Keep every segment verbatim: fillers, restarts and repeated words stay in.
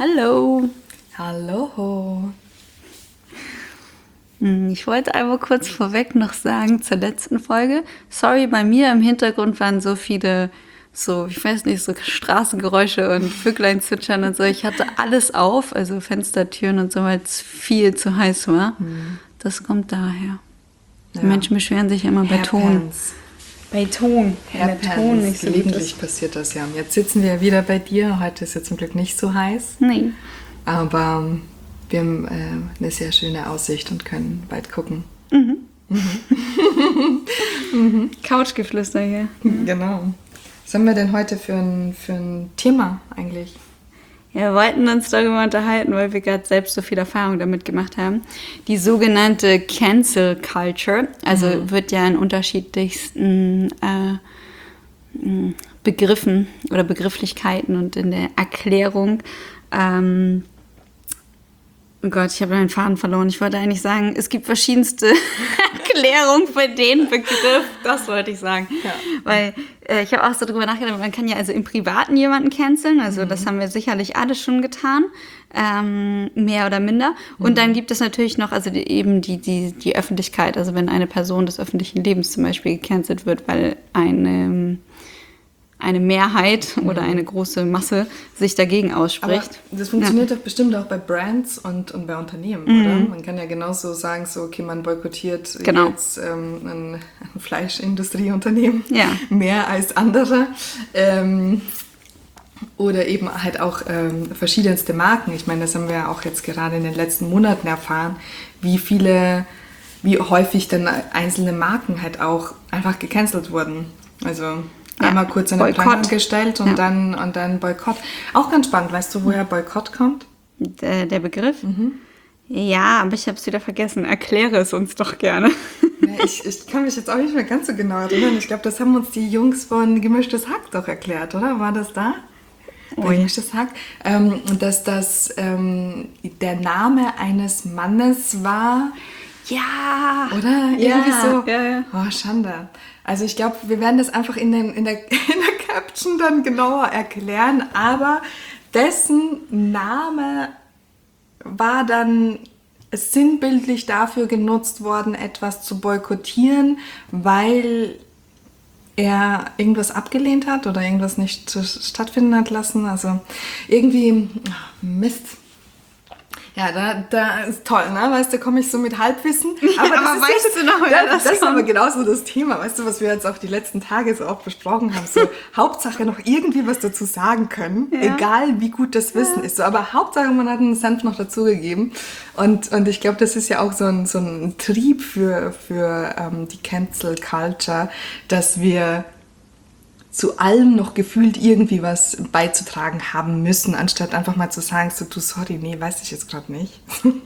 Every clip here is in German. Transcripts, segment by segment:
Hallo. Hallo. Ich wollte einmal kurz vorweg noch sagen zur letzten Folge. Sorry, bei mir im Hintergrund waren so viele, so, ich weiß nicht, so Straßengeräusche und Vöglein zwitschern und so. Ich hatte alles auf, also Fenstertüren und so, weil es viel zu heiß war. Hm. Das kommt daher. Ja. Die Menschen beschweren sich immer bei Ton. Bei Ton. Herr Ton nicht so gelegentlich passiert das ja. Jetzt sitzen wir wieder bei dir. Heute ist ja zum Glück nicht so heiß. Nee. Aber wir haben äh, eine sehr schöne Aussicht und können weit gucken. Mhm. Mhm. mhm. Couchgeflüster hier. Genau. Was haben wir denn heute für ein, für ein Thema eigentlich? Ja, wir wollten uns darüber unterhalten, weil wir gerade selbst so viel Erfahrung damit gemacht haben. Die sogenannte Cancel Culture, also mhm. wird ja in unterschiedlichsten äh, Begriffen oder Begrifflichkeiten und in der Erklärung ähm, oh Gott, ich habe meinen Faden verloren. Ich wollte eigentlich sagen, es gibt verschiedenste Erklärungen für den Begriff. Das wollte ich sagen. Ja. Weil äh, ich habe auch so drüber nachgedacht, man kann ja also im Privaten jemanden canceln. Also mhm. das haben wir sicherlich alle schon getan. Ähm, mehr oder minder. Und mhm. dann gibt es natürlich noch also die, eben die, die, die Öffentlichkeit. Also wenn eine Person des öffentlichen Lebens zum Beispiel gecancelt wird, weil eine... eine Mehrheit mhm. oder eine große Masse sich dagegen ausspricht. Aber das funktioniert ja. doch bestimmt auch bei Brands und, und bei Unternehmen, mhm. oder? Man kann ja genauso sagen, so okay, man boykottiert genau. jetzt ähm, ein, ein Fleischindustrieunternehmen ja. mehr als andere. Ähm, oder eben halt auch ähm, verschiedenste Marken. Ich meine, das haben wir ja auch jetzt gerade in den letzten Monaten erfahren, wie viele, wie häufig dann einzelne Marken halt auch einfach gecancelt wurden. Also Ja. einmal kurz eine Planung gestellt und, ja. dann, und dann Boykott. Auch ganz spannend. Weißt du, woher Boykott kommt? Der, der Begriff? Mhm. Ja, aber ich habe es wieder vergessen. Erkläre es uns doch gerne. Ja, ich, ich kann mich jetzt auch nicht mehr ganz so genau erinnern. Ich glaube, das haben uns die Jungs von Gemischtes Hack doch erklärt, oder? War das da? Oh, Bei Gemischtes Hack. Ähm, dass das ähm, der Name eines Mannes war. Ja! Oder? Irgendwie ja, so. Ja, ja. Oh, Schande. Also ich glaube, wir werden das einfach in, den, in, der, in der Caption dann genauer erklären, aber dessen Name war dann sinnbildlich dafür genutzt worden, etwas zu boykottieren, weil er irgendwas abgelehnt hat oder irgendwas nicht stattfinden hat lassen. Also irgendwie, Mist. Ja, da, da ist toll, ne? Weißt du, da komme ich so mit Halbwissen. Aber, ja, aber weißt jetzt, du noch, ja, das, das ist aber genauso das Thema, weißt du, was wir jetzt auch die letzten Tage so oft besprochen haben. So, Hauptsache noch irgendwie was dazu sagen können, ja. egal wie gut das Wissen ja. ist. So, aber Hauptsache, man hat einen Senf noch dazugegeben. Und, und ich glaube, das ist ja auch so ein, so ein Trieb für, für ähm, die Cancel Culture, dass wir zu allem noch gefühlt irgendwie was beizutragen haben müssen, anstatt einfach mal zu sagen, so, du, sorry, nee, weiß ich jetzt gerade nicht.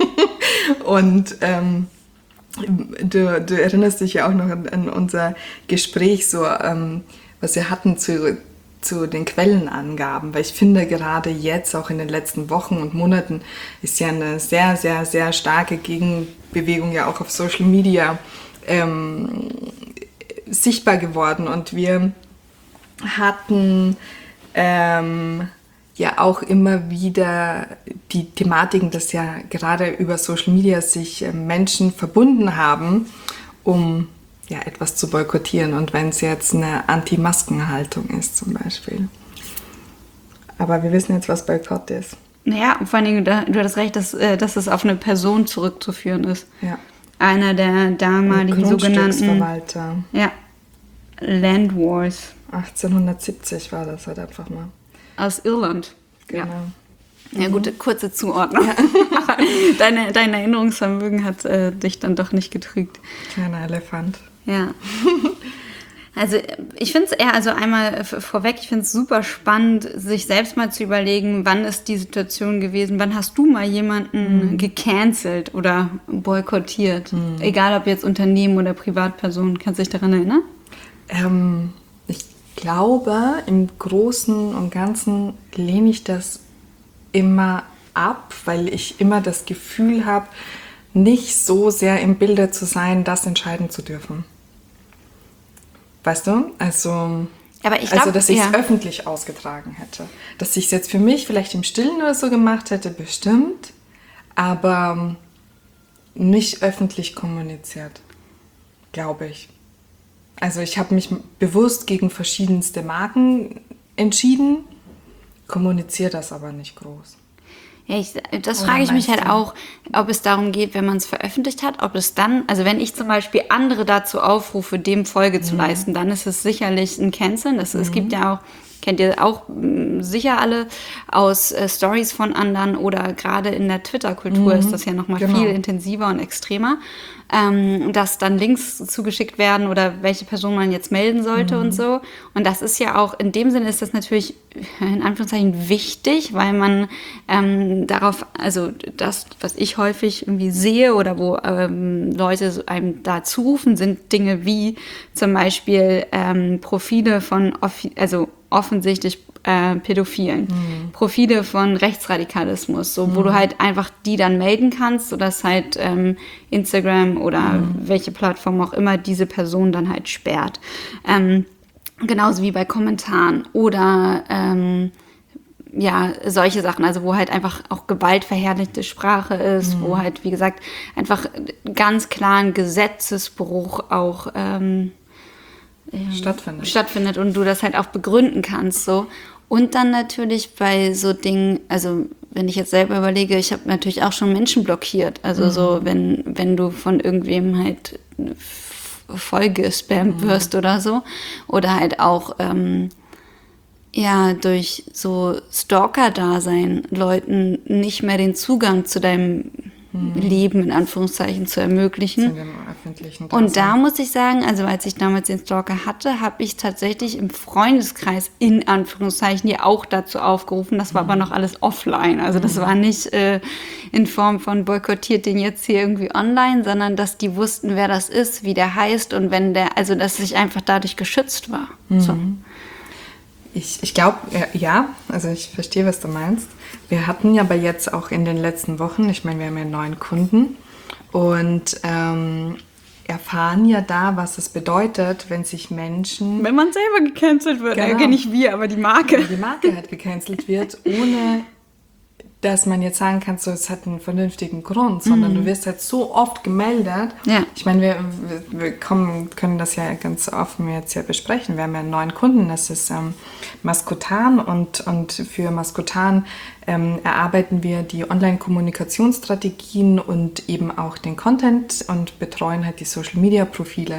Und ähm, du, du erinnerst dich ja auch noch an, an unser Gespräch, so, ähm, was wir hatten zu, zu den Quellenangaben, weil ich finde, gerade jetzt, auch in den letzten Wochen und Monaten, ist ja eine sehr, sehr, sehr starke Gegenbewegung ja auch auf Social Media ähm, sichtbar geworden und wir hatten ähm, ja auch immer wieder die Thematiken, dass ja gerade über Social Media sich äh, Menschen verbunden haben, um ja etwas zu boykottieren. Und wenn es jetzt eine Anti-Masken-Haltung ist zum Beispiel. Aber wir wissen jetzt, was Boykott ist. Naja, vor allen Dingen, du hattest recht, dass, dass es auf eine Person zurückzuführen ist. Ja. Einer der damaligen sogenannten Grundstücksverwalter. Ja, Land Wars. achtzehnhundertsiebzig war das halt einfach mal. Aus Irland. Genau. Ja, ja gute, kurze Zuordnung. Ja. deine, dein Erinnerungsvermögen hat äh, dich dann doch nicht getrügt. Kleiner Elefant. Ja. Also ich finde es eher, also einmal vorweg, ich finde es super spannend, sich selbst mal zu überlegen, wann ist die Situation gewesen, wann hast du mal jemanden mhm. gecancelt oder boykottiert? Mhm. Egal ob jetzt Unternehmen oder Privatpersonen, kannst du dich daran erinnern? Ähm, ich glaube, im Großen und Ganzen lehne ich das immer ab, weil ich immer das Gefühl habe, nicht so sehr im Bilde zu sein, das entscheiden zu dürfen. Weißt du? Also Aber ich also, glaub, dass ich es ja. öffentlich ausgetragen hätte. Dass ich es jetzt für mich vielleicht im Stillen oder so gemacht hätte, bestimmt, aber nicht öffentlich kommuniziert, glaube ich. Also ich habe mich bewusst gegen verschiedenste Marken entschieden, kommuniziere das aber nicht groß. Ja, ich, das Oder frage ich mich meinst halt du? auch, ob es darum geht, wenn man es veröffentlicht hat, ob es dann, also wenn ich zum Beispiel andere dazu aufrufe, dem Folge zu leisten, dann ist es sicherlich ein Canceln. Das, Es gibt ja auch, kennt ihr auch mh, sicher alle aus äh, Stories von anderen oder gerade in der Twitter-Kultur ist das ja nochmal genau. viel intensiver und extremer, ähm, dass dann Links zugeschickt werden oder welche Person man jetzt melden sollte und so. Und das ist ja auch, in dem Sinne ist das natürlich in Anführungszeichen wichtig, weil man ähm, darauf, also das, was ich häufig irgendwie sehe oder wo ähm, Leute so einem da zurufen, sind Dinge wie zum Beispiel ähm, Profile von, offi- also offensichtlich äh, Pädophilen, mhm. Profile von Rechtsradikalismus, so, wo mhm. du halt einfach die dann melden kannst, sodass halt ähm, Instagram oder mhm. welche Plattform auch immer diese Person dann halt sperrt. Ähm, genauso wie bei Kommentaren oder ähm, ja, solche Sachen, also wo halt einfach auch gewaltverherrlichte Sprache ist, mhm. wo halt, wie gesagt, einfach ganz klar ein Gesetzesbruch auch ähm, stattfindet. stattfindet und du das halt auch begründen kannst, so. Und dann natürlich bei so Dingen, also wenn ich jetzt selber überlege, ich habe natürlich auch schon Menschen blockiert, also mhm. so, wenn, wenn du von irgendwem halt voll gespammt mhm. wirst oder so, oder halt auch ähm, ja, durch so Stalker-Dasein Leuten nicht mehr den Zugang zu deinem hm. Leben in Anführungszeichen zu ermöglichen. Zu dem öffentlichen Dasein. Und da muss ich sagen, also als ich damals den Stalker hatte, habe ich tatsächlich im Freundeskreis in Anführungszeichen ja auch dazu aufgerufen. Das war hm. aber noch alles offline. Also das hm. war nicht äh, in Form von boykottiert den jetzt hier irgendwie online, sondern dass die wussten, wer das ist, wie der heißt und wenn der, also dass ich einfach dadurch geschützt war. Hm. So. Ich, ich glaube, ja, also ich verstehe, was du meinst. Wir hatten ja aber jetzt auch in den letzten Wochen, ich meine, wir haben ja neuen Kunden und ähm, erfahren ja da, was es bedeutet, wenn sich Menschen... Wenn man selber gecancelt wird, genau. Okay, nicht wir, aber die Marke. Die Marke halt gecancelt wird, ohne dass man jetzt sagen kann, so, es hat einen vernünftigen Grund, sondern mhm. du wirst halt so oft gemeldet. Ja. Ich meine, wir, wir kommen, können das ja ganz offen jetzt hier besprechen. Wir haben ja einen neuen Kunden, das ist ähm, Mascotan und, und für Mascotan ähm, erarbeiten wir die Online-Kommunikationsstrategien und eben auch den Content und betreuen halt die Social-Media-Profile.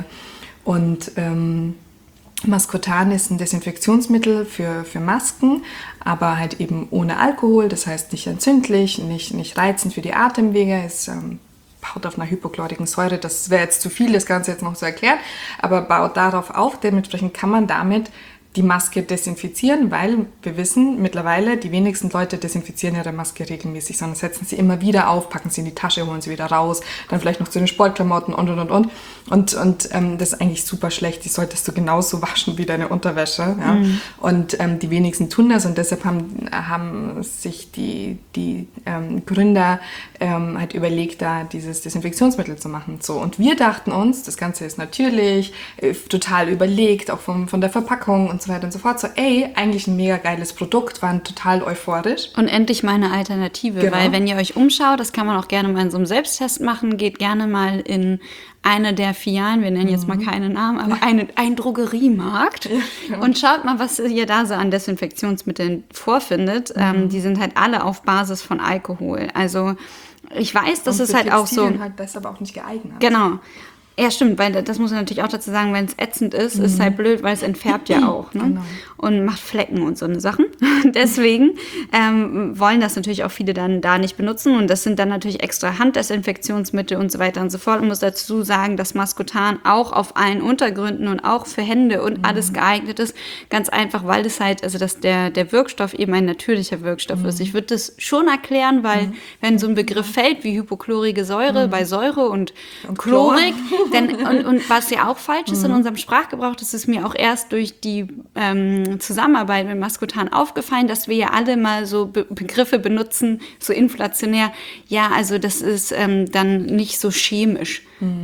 Und ähm, Mascotan ist ein Desinfektionsmittel für, für Masken, aber halt eben ohne Alkohol, das heißt nicht entzündlich, nicht, nicht reizend für die Atemwege, es ähm, baut auf einer hypochlorischen Säure, das wäre jetzt zu viel, das Ganze jetzt noch zu erklären, aber baut darauf auf, dementsprechend kann man damit die Maske desinfizieren, weil wir wissen mittlerweile, die wenigsten Leute desinfizieren ihre Maske regelmäßig, sondern setzen sie immer wieder auf, packen sie in die Tasche, holen sie wieder raus, dann vielleicht noch zu den Sportklamotten und und und und. Und, und ähm, das ist eigentlich super schlecht, die solltest du genauso waschen wie deine Unterwäsche. Ja? Mhm. Und ähm, die wenigsten tun das und deshalb haben, haben sich die, die ähm, Gründer ähm, halt überlegt, da dieses Desinfektionsmittel zu machen. So. Und wir dachten uns, das Ganze ist natürlich, äh, total überlegt, auch vom, von der Verpackung und so weiter und so fort. So, ey, eigentlich ein mega geiles Produkt, waren total euphorisch. Und endlich mal eine Alternative, genau. Weil wenn ihr euch umschaut, das kann man auch gerne mal in so einem Selbsttest machen, geht gerne mal in eine der Filialen, wir nennen jetzt mal keine Namen, aber eine, ein Drogeriemarkt ja, ja. und schaut mal, was ihr da so an Desinfektionsmitteln vorfindet. Mhm. Ähm, die sind halt alle auf Basis von Alkohol. Also ich weiß, das ist halt auch so... halt deshalb auch nicht geeignet. Genau. Ja, stimmt, weil das muss man natürlich auch dazu sagen, wenn es ätzend ist, mhm. ist es halt blöd, weil es entfärbt ja auch, ne? Genau. Und macht Flecken und so eine Sachen. Deswegen ähm, wollen das natürlich auch viele dann da nicht benutzen und das sind dann natürlich extra Handdesinfektionsmittel und so weiter und so fort. Und muss dazu sagen, dass Mascotan auch auf allen Untergründen und auch für Hände und mhm. alles geeignet ist, ganz einfach, weil es halt, also dass der, der Wirkstoff eben ein natürlicher Wirkstoff mhm. ist. Ich würde das schon erklären, weil mhm. wenn so ein Begriff fällt wie hypochlorige Säure mhm. bei Säure und, und Chlorik, Denn, und, und was ja auch falsch ist mhm. in unserem Sprachgebrauch, das ist mir auch erst durch die ähm, Zusammenarbeit mit Mascotan aufgefallen, dass wir ja alle mal so Be- Begriffe benutzen, so inflationär. Ja, also das ist ähm, dann nicht so chemisch. Mhm.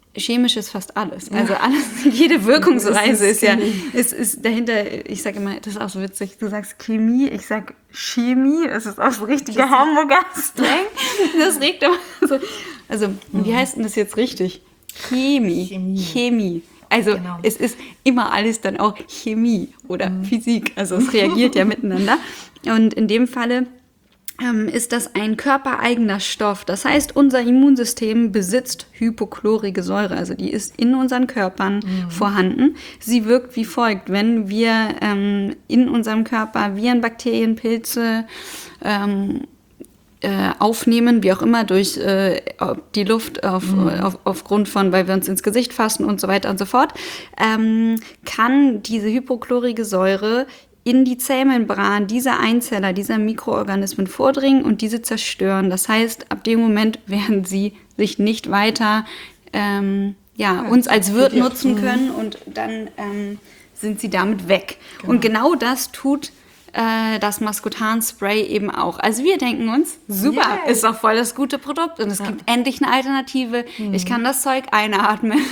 chemisch ist fast alles. Also alles, jede Wirkungsweise ist, ist ja, ist, ist dahinter, ich sage immer, das ist auch so witzig, du sagst Chemie, ich sag Chemie, das ist auch so richtiger Hamburger Slang. Das regt aber so. Also, wie heißt denn das jetzt richtig? Chemie. Chemie. Chemie. Also genau. Es ist immer alles dann auch Chemie oder mhm. Physik. Also es reagiert ja miteinander. Und in dem Falle ähm, ist das ein körpereigener Stoff. Das heißt, unser Immunsystem besitzt hypochlorige Säure. Also die ist in unseren Körpern mhm. vorhanden. Sie wirkt wie folgt. Wenn wir ähm, in unserem Körper Viren, Bakterien, Pilze ähm, Äh, aufnehmen, wie auch immer, durch äh, die Luft auf, mhm. auf, aufgrund von, weil wir uns ins Gesicht fassen und so weiter und so fort, ähm, kann diese hypochlorige Säure in die Zellmembran dieser Einzeller, dieser Mikroorganismen vordringen und diese zerstören. Das heißt, ab dem Moment werden sie sich nicht weiter ähm, ja, ja, uns als Wirt nutzen können und dann ähm, sind sie damit weg. Genau. Und genau das tut das Maskutan-Spray eben auch. Also wir denken uns, super, yes. ist doch voll das gute Produkt und es ja. gibt endlich eine Alternative. Mhm. Ich kann das Zeug einatmen.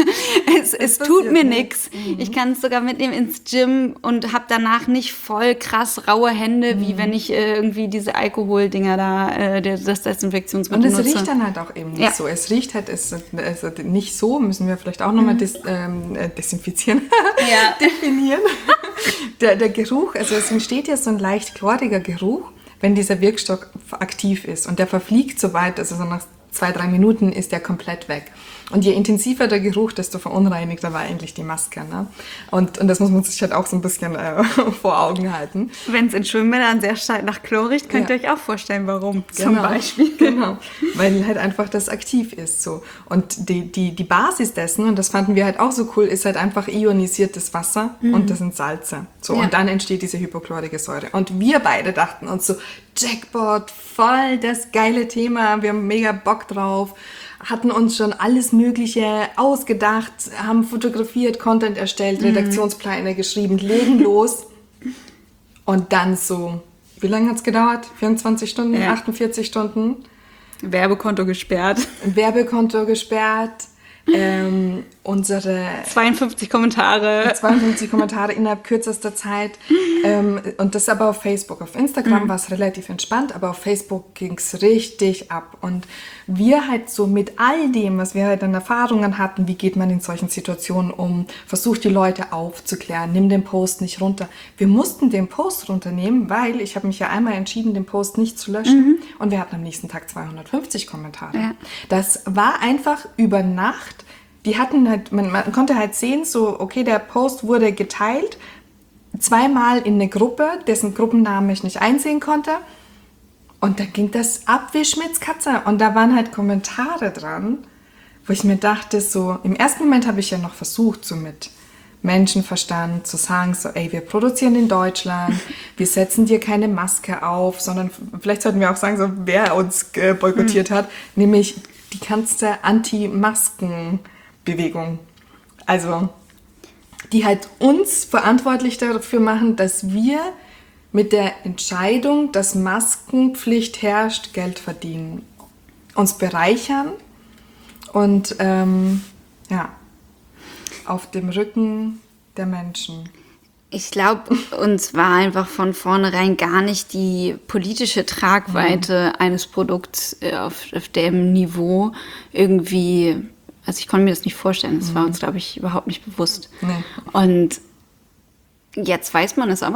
es es tut mir nichts. Mhm. Ich kann es sogar mitnehmen ins Gym und habe danach nicht voll krass raue Hände, mhm. wie wenn ich äh, irgendwie diese Alkoholdinger da, äh, das Desinfektionsmittel nutze. Und es riecht dann halt auch eben nicht ja. so. Es riecht halt es, also nicht so, müssen wir vielleicht auch nochmal mhm. des, ähm, desinfizieren, ja. definieren. Der, der Geruch, also es entsteht ja so ein leicht chloriger Geruch, wenn dieser Wirkstoff aktiv ist. Und der verfliegt so weit, also so nach zwei, drei Minuten ist der komplett weg. Und je intensiver der Geruch, desto verunreinigter war eigentlich die Maske. Ne? Und, und das muss man sich halt auch so ein bisschen äh, vor Augen halten. Wenn es in Schwimmbädern sehr stark nach Chlor riecht, könnt ja. ihr euch auch vorstellen, warum. Genau. Zum Beispiel. Genau, weil halt einfach das aktiv ist. So. Und die, die, die Basis dessen, und das fanden wir halt auch so cool, ist halt einfach ionisiertes Wasser mhm. und das sind Salze. So, ja. Und dann entsteht diese hypochlorige Säure. Und wir beide dachten uns so, Jackpot, voll das geile Thema, wir haben mega Bock drauf. Hatten uns schon alles Mögliche ausgedacht, haben fotografiert, Content erstellt, Redaktionspläne geschrieben, legen los. Und dann so, wie lange hat es gedauert? vierundzwanzig Stunden, ja. achtundvierzig Stunden? Werbekonto gesperrt. Werbekonto gesperrt. Ähm, unsere zweiundfünfzig Kommentare. zweiundfünfzig Kommentare innerhalb kürzester Zeit. Ähm, und das aber auf Facebook. Auf Instagram mhm. war es relativ entspannt, aber auf Facebook ging es richtig ab. Und wir halt so mit all dem, was wir halt an Erfahrungen hatten, wie geht man in solchen Situationen um, versucht die Leute aufzuklären, nimm den Post nicht runter. Wir mussten den Post runternehmen, weil ich habe mich ja einmal entschieden, den Post nicht zu löschen. Mhm. Und wir hatten am nächsten Tag zweihundertfünfzig Kommentare. Ja. Das war einfach über Nacht. Die hatten halt, man, man konnte halt sehen, so, okay, der Post wurde geteilt, zweimal in eine Gruppe, dessen Gruppennamen ich nicht einsehen konnte. Und da ging das ab wie Schmitz Katze. Und da waren halt Kommentare dran, wo ich mir dachte, so, im ersten Moment habe ich ja noch versucht, so mit Menschenverstand zu sagen, so, ey, wir produzieren in Deutschland, wir setzen dir keine Maske auf, sondern vielleicht sollten wir auch sagen, so, wer uns äh, boykottiert mhm. hat, nämlich die ganze Anti-Masken-Bewegung. Also, die halt uns verantwortlich dafür machen, dass wir mit der Entscheidung, dass Maskenpflicht herrscht, Geld verdienen, uns bereichern und ähm, ja, auf dem Rücken der Menschen. Ich glaube, uns war einfach von vornherein gar nicht die politische Tragweite mhm. eines Produkts auf, auf dem Niveau irgendwie, also ich konnte mir das nicht vorstellen, das mhm. war uns, glaube ich, überhaupt nicht bewusst. Nee. Und jetzt weiß man es aber.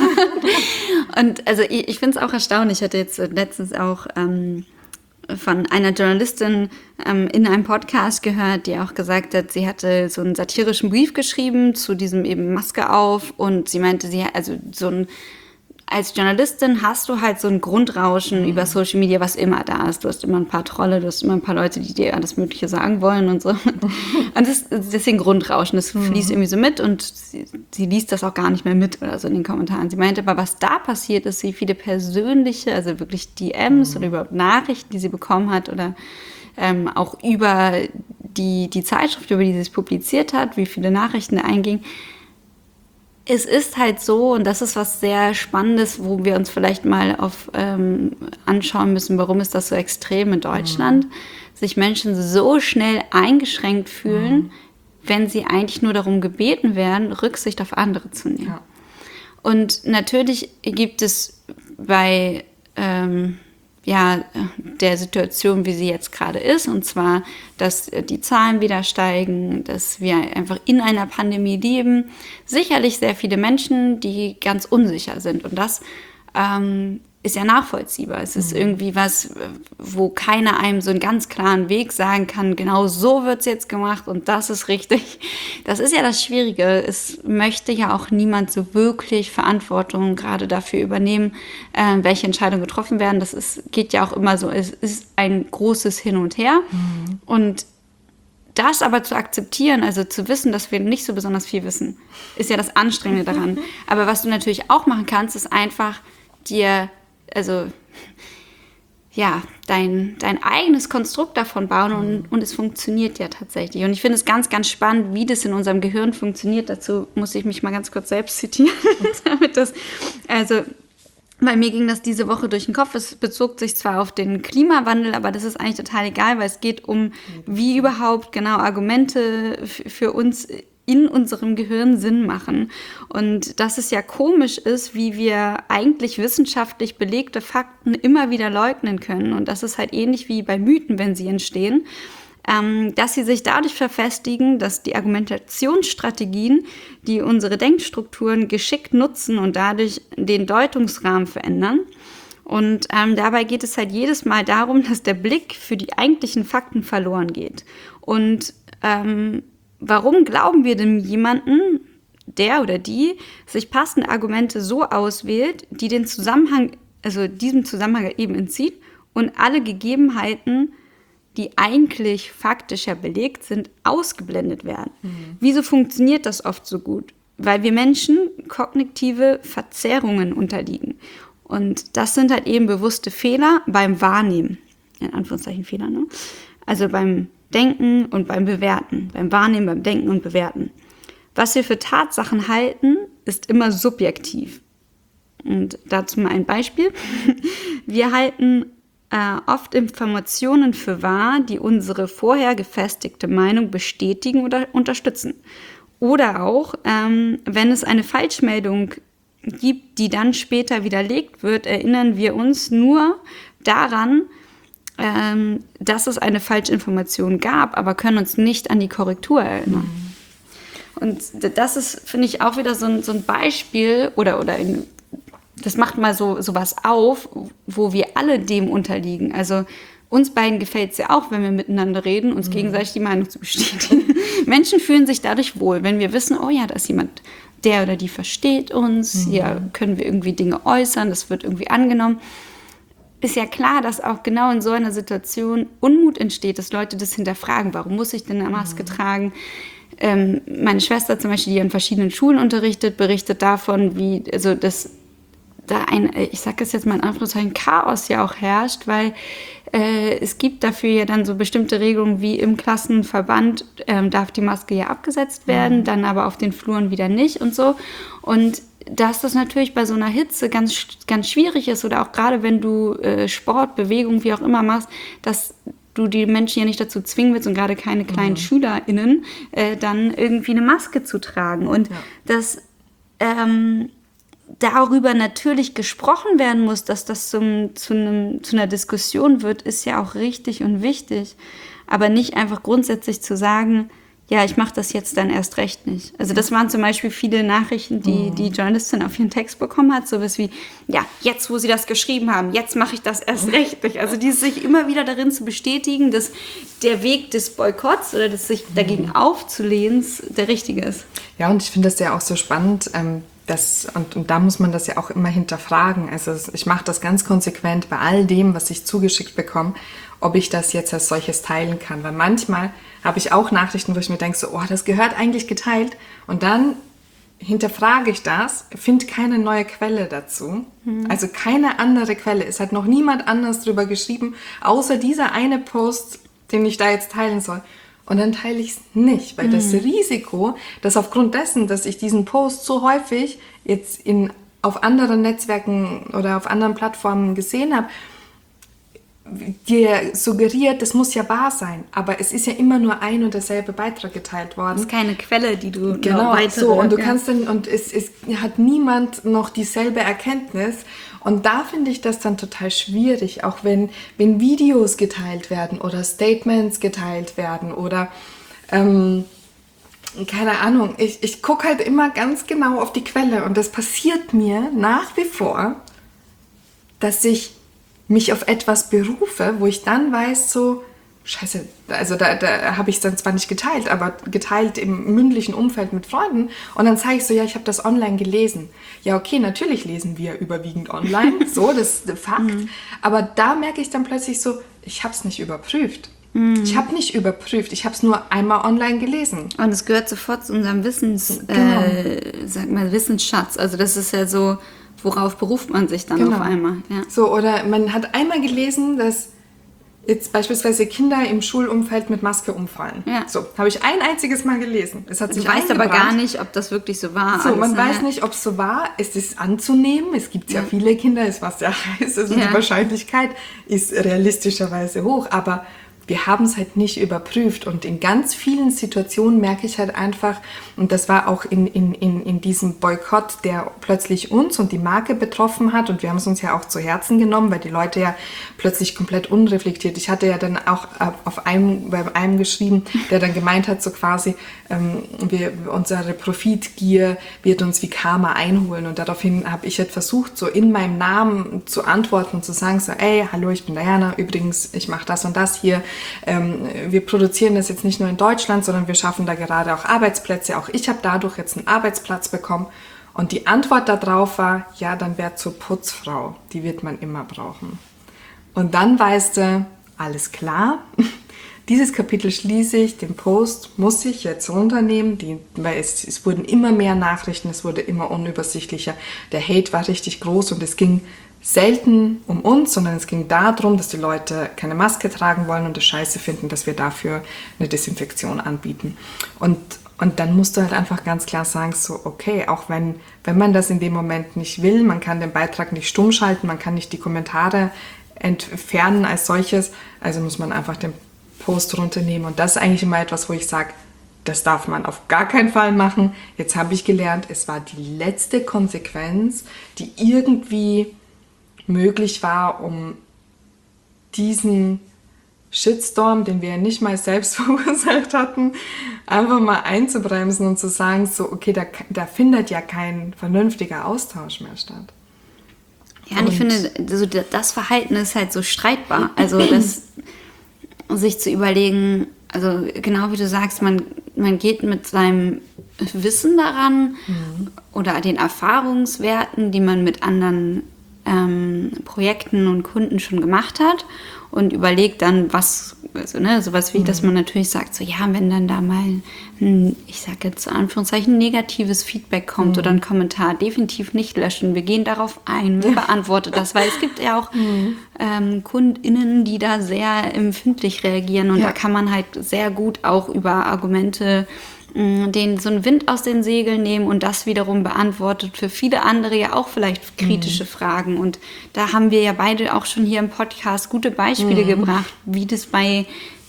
Und also ich, ich finde es auch erstaunlich. Ich hatte jetzt letztens auch ähm, von einer Journalistin ähm, in einem Podcast gehört, die auch gesagt hat, sie hatte so einen satirischen Brief geschrieben zu diesem eben Maske auf und sie meinte, sie also so ein als Journalistin hast du halt so ein Grundrauschen mhm. über Social Media, was immer da ist. Du hast immer ein paar Trolle, du hast immer ein paar Leute, die dir alles Mögliche sagen wollen und so. Und das, deswegen Grundrauschen, das mhm. fließt irgendwie so mit und sie, sie liest das auch gar nicht mehr mit oder so in den Kommentaren. Sie meinte aber, was da passiert ist, wie viele persönliche, also wirklich D Ms mhm. oder überhaupt Nachrichten, die sie bekommen hat oder ähm, auch über die, die Zeitschrift, über die sie es publiziert hat, wie viele Nachrichten da eingingen. es ist halt so, und das ist was sehr Spannendes, wo wir uns vielleicht mal auf ähm, anschauen müssen, warum ist das so extrem in Deutschland, mhm. sich Menschen so schnell eingeschränkt fühlen, mhm. wenn sie eigentlich nur darum gebeten werden, Rücksicht auf andere zu nehmen. Ja. Und natürlich gibt es bei ähm, ja, der Situation, wie sie jetzt gerade ist, und zwar, dass die Zahlen wieder steigen, dass wir einfach in einer Pandemie leben, sicherlich sehr viele Menschen, die ganz unsicher sind. Und das ähm, ist ja nachvollziehbar. Es ist mhm. irgendwie was, wo keiner einem so einen ganz klaren Weg sagen kann, genau so wird es jetzt gemacht und das ist richtig. Das ist ja das Schwierige. Es möchte ja auch niemand so wirklich Verantwortung gerade dafür übernehmen, äh, welche Entscheidungen getroffen werden. Das ist, geht ja auch immer so, es ist ein großes Hin und Her. Mhm. Und das aber zu akzeptieren, also zu wissen, dass wir nicht so besonders viel wissen, ist ja das Anstrengende daran. Aber was du natürlich auch machen kannst, ist einfach dir also ja, dein, dein eigenes Konstrukt davon bauen und, und es funktioniert ja tatsächlich. Und ich finde es ganz, ganz spannend, wie das in unserem Gehirn funktioniert. Dazu muss ich mich mal ganz kurz selbst zitieren. damit das, also bei mir ging das diese Woche durch den Kopf. Es bezog sich zwar auf den Klimawandel, aber das ist eigentlich total egal, weil es geht um, wie überhaupt genau Argumente f- für uns in unserem Gehirn Sinn machen. Und dass es ja komisch ist, wie wir eigentlich wissenschaftlich belegte Fakten immer wieder leugnen können. Und das ist halt ähnlich wie bei Mythen, wenn sie entstehen, ähm, dass sie sich dadurch verfestigen, dass die Argumentationsstrategien, die unsere Denkstrukturen geschickt nutzen und dadurch den Deutungsrahmen verändern. Und ähm, dabei geht es halt jedes Mal darum, dass der Blick für die eigentlichen Fakten verloren geht. Und ähm, warum glauben wir denn jemanden, der oder die sich passende Argumente so auswählt, die den Zusammenhang, also diesem Zusammenhang eben entzieht und alle Gegebenheiten, die eigentlich faktischer belegt sind, ausgeblendet werden? Mhm. Wieso funktioniert das oft so gut? Weil wir Menschen kognitive Verzerrungen unterliegen. Und das sind halt eben bewusste Fehler beim Wahrnehmen. In Anführungszeichen Fehler, ne? Also beim Denken und beim Bewerten, beim Wahrnehmen, beim Denken und Bewerten. Was wir für Tatsachen halten, ist immer subjektiv. Und dazu mal ein Beispiel. Wir halten äh, oft Informationen für wahr, die unsere vorher gefestigte Meinung bestätigen oder unterstützen. Oder auch, ähm, wenn es eine Falschmeldung gibt, die dann später widerlegt wird, erinnern wir uns nur daran, Ähm, dass es eine Falschinformation gab, aber können uns nicht an die Korrektur erinnern. Mhm. Und das ist, finde ich, auch wieder so ein, so ein Beispiel, oder, oder in, das macht mal so sowas auf, wo wir alle dem unterliegen. Also uns beiden gefällt es ja auch, wenn wir miteinander reden, uns mhm. gegenseitig die Meinung zu bestätigen. Menschen fühlen sich dadurch wohl, wenn wir wissen, oh ja, da ist jemand, der oder die versteht uns, mhm. hier können wir irgendwie Dinge äußern, das wird irgendwie angenommen. Ist ja klar, dass auch genau in so einer Situation Unmut entsteht, dass Leute das hinterfragen. Warum muss ich denn eine Maske mhm. tragen? Ähm, meine Schwester zum Beispiel, die an verschiedenen Schulen unterrichtet, berichtet davon, wie, also das da ein, ich sage es jetzt mal in Anführungszeichen, Chaos ja auch herrscht, weil äh, es gibt dafür ja dann so bestimmte Regelungen, wie im Klassenverband ähm, darf die Maske ja abgesetzt werden, mhm. dann aber auf den Fluren wieder nicht und so. Und dass das natürlich bei so einer Hitze ganz, ganz schwierig ist, oder auch gerade wenn du äh, Sport, Bewegung, wie auch immer machst, dass du die Menschen ja nicht dazu zwingen willst, und gerade keine kleinen mhm. SchülerInnen, äh, dann irgendwie eine Maske zu tragen. Und ja. dass ähm, darüber natürlich gesprochen werden muss, dass das zum, zu, einem, zu einer Diskussion wird, ist ja auch richtig und wichtig. Aber nicht einfach grundsätzlich zu sagen, ja, ich mache das jetzt dann erst recht nicht. Also das waren zum Beispiel viele Nachrichten, die die Journalistin auf ihren Text bekommen hat. Sowas wie, ja, jetzt, wo sie das geschrieben haben, jetzt mache ich das erst recht nicht. Also dieses sich immer wieder darin zu bestätigen, dass der Weg des Boykotts oder des sich dagegen aufzulehnen der richtige ist. Ja, und ich finde das ja auch so spannend, ähm, das, und, und da muss man das ja auch immer hinterfragen. Also ich mache das ganz konsequent bei all dem, was ich zugeschickt bekomme, ob ich das jetzt als solches teilen kann. Weil manchmal habe ich auch Nachrichten, wo ich mir denke, so, oh, das gehört eigentlich geteilt. Und dann hinterfrage ich das, finde keine neue Quelle dazu. Mhm. Also keine andere Quelle. Es hat noch niemand anders drüber geschrieben, außer dieser eine Post, den ich da jetzt teilen soll. und dann teile ich es nicht, weil mhm. das Risiko, dass aufgrund dessen, dass ich diesen Post so häufig jetzt in, auf anderen Netzwerken oder auf anderen Plattformen gesehen habe, dir suggeriert, das muss ja wahr sein, aber es ist ja immer nur ein und derselbe Beitrag geteilt worden. Das ist keine Quelle, die du genau weitere, so und du ja. kannst dann und es, es hat niemand noch dieselbe Erkenntnis und da finde ich das dann total schwierig, auch wenn wenn Videos geteilt werden oder Statements geteilt werden oder ähm, keine Ahnung, ich, ich gucke halt immer ganz genau auf die Quelle und das passiert mir nach wie vor, dass ich mich auf etwas berufe, wo ich dann weiß, so, scheiße, also da, da habe ich es dann zwar nicht geteilt, aber geteilt im mündlichen Umfeld mit Freunden und dann zeige ich so, ja, ich habe das online gelesen. Ja, okay, natürlich lesen wir überwiegend online, so, das ist der Fakt, mhm. aber da merke ich dann plötzlich so, ich habe es nicht überprüft. Mhm. Ich habe nicht überprüft, ich habe es nur einmal online gelesen. Und es gehört sofort zu unserem Wissens, genau. äh, sag mal, Wissensschatz, also das ist ja so, worauf beruft man sich dann genau. auf einmal? Ja. So, oder man hat einmal gelesen, dass jetzt beispielsweise Kinder im Schulumfeld mit Maske umfallen. Ja. So, habe ich ein einziges Mal gelesen. Es hat sich du weißt aber gar nicht, ob das wirklich so war. So, alles, man ne? weiß nicht, ob es so war. Es ist anzunehmen. Es gibt ja, ja viele Kinder, es was ja heißt. Also ja. die Wahrscheinlichkeit ist realistischerweise hoch, aber wir haben es halt nicht überprüft und in ganz vielen Situationen merke ich halt einfach, und das war auch in, in, in, in diesem Boykott, der plötzlich uns und die Marke betroffen hat und wir haben es uns ja auch zu Herzen genommen, weil die Leute ja plötzlich komplett unreflektiert, ich hatte ja dann auch auf einem, bei einem geschrieben, der dann gemeint hat, so quasi, ähm, wir, unsere Profitgier wird uns wie Karma einholen und daraufhin habe ich halt versucht, so in meinem Namen zu antworten und zu sagen, so, ey, hallo, ich bin Diana, übrigens, ich mache das und das hier. Ähm, wir produzieren das jetzt nicht nur in Deutschland, sondern wir schaffen da gerade auch Arbeitsplätze. Auch ich habe dadurch jetzt einen Arbeitsplatz bekommen. Und die Antwort darauf war, ja, dann wär zur Putzfrau. Die wird man immer brauchen. Und dann weißt du, alles klar, dieses Kapitel schließe ich, den Post muss ich jetzt runternehmen, die, weil es, es wurden immer mehr Nachrichten, es wurde immer unübersichtlicher. Der Hate war richtig groß und es ging selten um uns, sondern es ging darum, dass die Leute keine Maske tragen wollen und es scheiße finden, dass wir dafür eine Desinfektion anbieten. Und, und dann musst du halt einfach ganz klar sagen, so okay, auch wenn, wenn man das in dem Moment nicht will, man kann den Beitrag nicht stumm schalten, man kann nicht die Kommentare entfernen als solches, also muss man einfach den Post runternehmen. Und das ist eigentlich immer etwas, wo ich sage, das darf man auf gar keinen Fall machen. Jetzt habe ich gelernt, es war die letzte Konsequenz, die irgendwie möglich war, um diesen Shitstorm, den wir ja nicht mal selbst verursacht hatten, einfach mal einzubremsen und zu sagen, so, okay, da, da findet ja kein vernünftiger Austausch mehr statt. Ja, und, und ich finde, also das Verhalten ist halt so streitbar. Also das, sich zu überlegen, also genau wie du sagst, man, man geht mit seinem Wissen daran mhm. oder den Erfahrungswerten, die man mit anderen ähm, Projekten und Kunden schon gemacht hat und überlegt dann, was, also ne, sowas wie, mhm. dass man natürlich sagt, so ja, wenn dann da mal ein, ich sage jetzt in Anführungszeichen, negatives Feedback kommt mhm. oder ein Kommentar, definitiv nicht löschen. Wir gehen darauf ein, ja. beantwortet das, weil es gibt ja auch mhm. ähm, KundInnen, die da sehr empfindlich reagieren und ja. da kann man halt sehr gut auch über Argumente den so einen Wind aus den Segeln nehmen und das wiederum beantwortet für viele andere ja auch vielleicht kritische mhm. Fragen. Und da haben wir ja beide auch schon hier im Podcast gute Beispiele mhm. gebracht, wie das bei,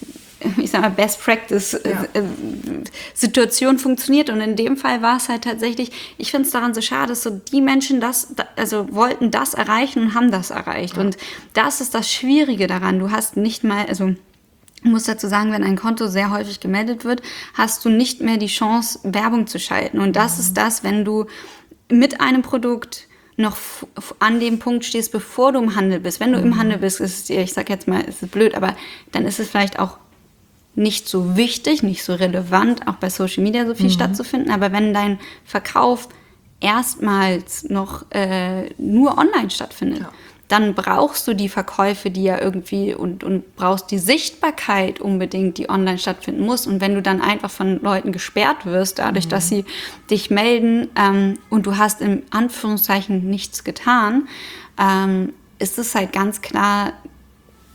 ich sag mal, Best Practice ja. äh, Situation funktioniert. Und in dem Fall war es halt tatsächlich, ich finde es daran so schade, dass so die Menschen das, also wollten das erreichen und haben das erreicht. Ja. Und das ist das Schwierige daran. Du hast nicht mal, also ich muss dazu sagen, wenn ein Konto sehr häufig gemeldet wird, hast du nicht mehr die Chance, Werbung zu schalten. Und das mhm. ist das, wenn du mit einem Produkt noch f- an dem Punkt stehst, bevor du im Handel bist. Wenn du mhm. im Handel bist, ist es dir, ich sag jetzt mal, ist es blöd, aber dann ist es vielleicht auch nicht so wichtig, nicht so relevant, auch bei Social Media so viel mhm. stattzufinden. Aber wenn dein Verkauf erstmals noch äh, nur online stattfindet, ja. dann brauchst du die Verkäufe, die ja irgendwie und, und brauchst die Sichtbarkeit unbedingt, die online stattfinden muss. Und wenn du dann einfach von Leuten gesperrt wirst, dadurch, mhm. dass sie dich melden ähm, und du hast in Anführungszeichen nichts getan, ähm, ist es halt ganz klar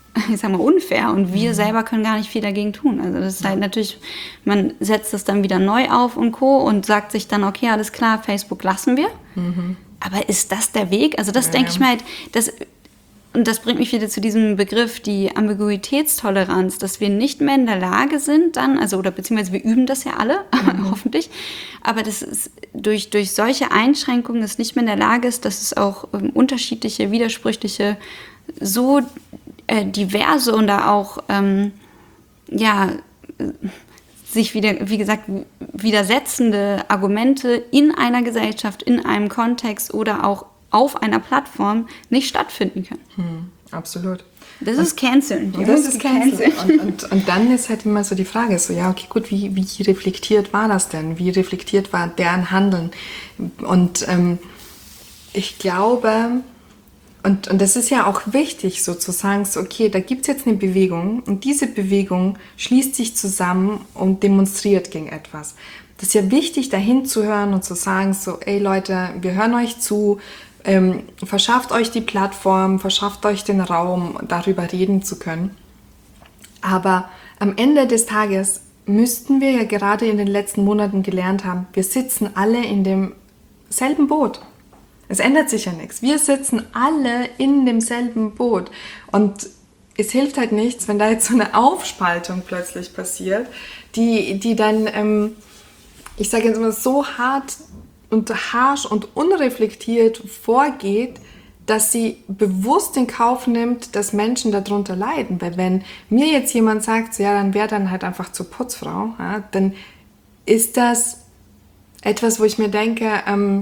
ich sag mal, unfair und wir mhm. selber können gar nicht viel dagegen tun. Also das ist halt natürlich, man setzt das dann wieder neu auf und Co. und sagt sich dann, okay, alles klar, Facebook lassen wir. Mhm. Aber ist das der Weg? Also das ja. denke ich mir halt, das, und das bringt mich wieder zu diesem Begriff, die Ambiguitätstoleranz, dass wir nicht mehr in der Lage sind dann, also oder beziehungsweise wir üben das ja alle, mhm. hoffentlich, aber das ist durch, durch solche Einschränkungen es nicht mehr in der Lage ist, dass es auch ähm, unterschiedliche, widersprüchliche, so äh, diverse und da auch, ähm, ja, sich wieder, wie gesagt, widersetzende Argumente in einer Gesellschaft, in einem Kontext oder auch auf einer Plattform nicht stattfinden können. Hm, absolut. Das und, ist Canceln. Und das ist Canceln. Und, und, und dann ist halt immer so die Frage, so ja, okay, gut, wie, wie reflektiert war das denn? Wie reflektiert war deren Handeln? Und ähm, ich glaube, und, und das ist ja auch wichtig, so zu sagen, so, okay, da gibt es jetzt eine Bewegung und diese Bewegung schließt sich zusammen und demonstriert gegen etwas. Das ist ja wichtig, dahin zu hören und zu sagen, so, ey Leute, wir hören euch zu, ähm, verschafft euch die Plattform, verschafft euch den Raum, darüber reden zu können. Aber am Ende des Tages müssten wir ja gerade in den letzten Monaten gelernt haben, wir sitzen alle in demselben Boot. Es ändert sich ja nichts. Wir sitzen alle in demselben Boot. Und es hilft halt nichts, wenn da jetzt so eine Aufspaltung plötzlich passiert, die, die dann, ähm, ich sage jetzt mal, so hart und harsch und unreflektiert vorgeht, dass sie bewusst in Kauf nimmt, dass Menschen darunter leiden. Weil wenn mir jetzt jemand sagt, so, ja, dann wäre dann halt einfach zur Putzfrau, ja, dann ist das etwas, wo ich mir denke, ähm,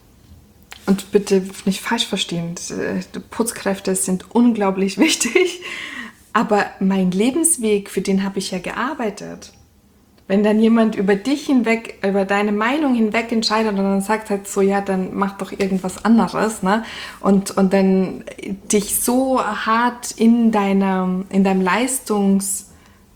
und bitte nicht falsch verstehen, Putzkräfte sind unglaublich wichtig, aber mein Lebensweg, für den habe ich ja gearbeitet. Wenn dann jemand über dich hinweg, über deine Meinung hinweg entscheidet und dann sagt halt so, ja, dann mach doch irgendwas anderes, ne? Und, und dann dich so hart in, deiner, in deinem Leistungsfeld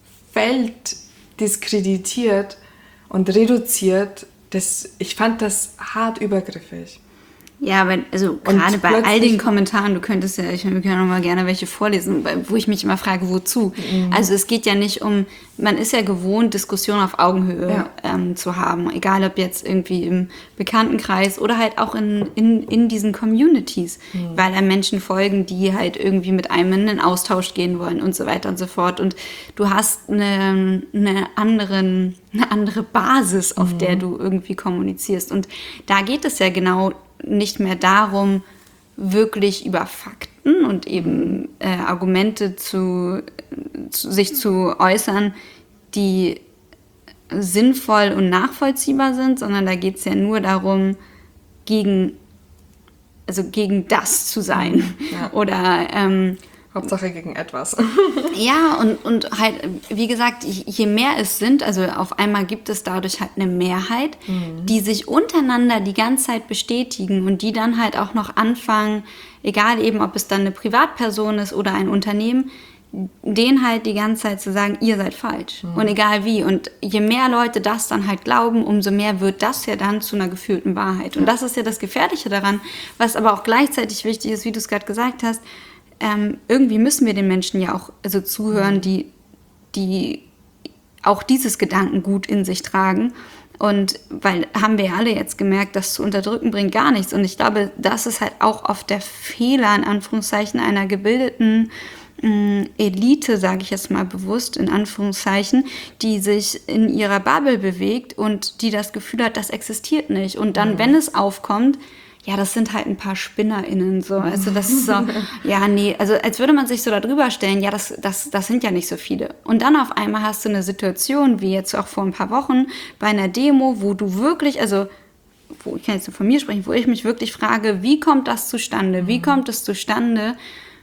diskreditiert und reduziert, das, ich fand das hart übergriffig. Ja, aber also gerade bei all den Kommentaren, du könntest ja, ich wir können noch mal gerne welche vorlesen, wo ich mich immer frage, wozu? Mhm. Also es geht ja nicht um, man ist ja gewohnt, Diskussionen auf Augenhöhe ja. ähm, zu haben, egal ob jetzt irgendwie im Bekanntenkreis oder halt auch in, in, in diesen Communities, mhm. weil einem Menschen folgen, die halt irgendwie mit einem in einen Austausch gehen wollen und so weiter und so fort. Und du hast eine, eine, anderen, eine andere Basis, auf mhm. der du irgendwie kommunizierst. Und da geht es ja genau nicht mehr darum, wirklich über Fakten und eben äh, Argumente zu, zu sich zu äußern, die sinnvoll und nachvollziehbar sind, sondern da geht es ja nur darum, gegen, also gegen das zu sein. Ja. Oder ähm, Hauptsache gegen etwas. Ja, und, und halt, wie gesagt, je mehr es sind, also auf einmal gibt es dadurch halt eine Mehrheit, mhm. die sich untereinander die ganze Zeit bestätigen und die dann halt auch noch anfangen, egal eben, ob es dann eine Privatperson ist oder ein Unternehmen, denen halt die ganze Zeit zu sagen, ihr seid falsch. Mhm. Und egal wie. Und je mehr Leute das dann halt glauben, umso mehr wird das ja dann zu einer gefühlten Wahrheit. Und das ist ja das Gefährliche daran, was aber auch gleichzeitig wichtig ist, wie du es gerade gesagt hast. Ähm, irgendwie müssen wir den Menschen ja auch also zuhören, die, die auch dieses Gedankengut in sich tragen. Und weil haben wir ja alle jetzt gemerkt, das zu unterdrücken bringt gar nichts. Und ich glaube, das ist halt auch oft der Fehler, in Anführungszeichen, einer gebildeten mh, Elite, sage ich jetzt mal bewusst, in Anführungszeichen, die sich in ihrer Bubble bewegt und die das Gefühl hat, das existiert nicht. Und dann, mhm. wenn es aufkommt, ja, das sind halt ein paar SpinnerInnen, so. Also das ist so, ja, nee, also als würde man sich so da drüber stellen, ja, das, das, das sind ja nicht so viele. Und dann auf einmal hast du eine Situation, wie jetzt auch vor ein paar Wochen bei einer Demo, wo du wirklich, also, wo ich kann jetzt nur von mir sprechen, wo ich mich wirklich frage, wie kommt das zustande? Wie kommt es zustande,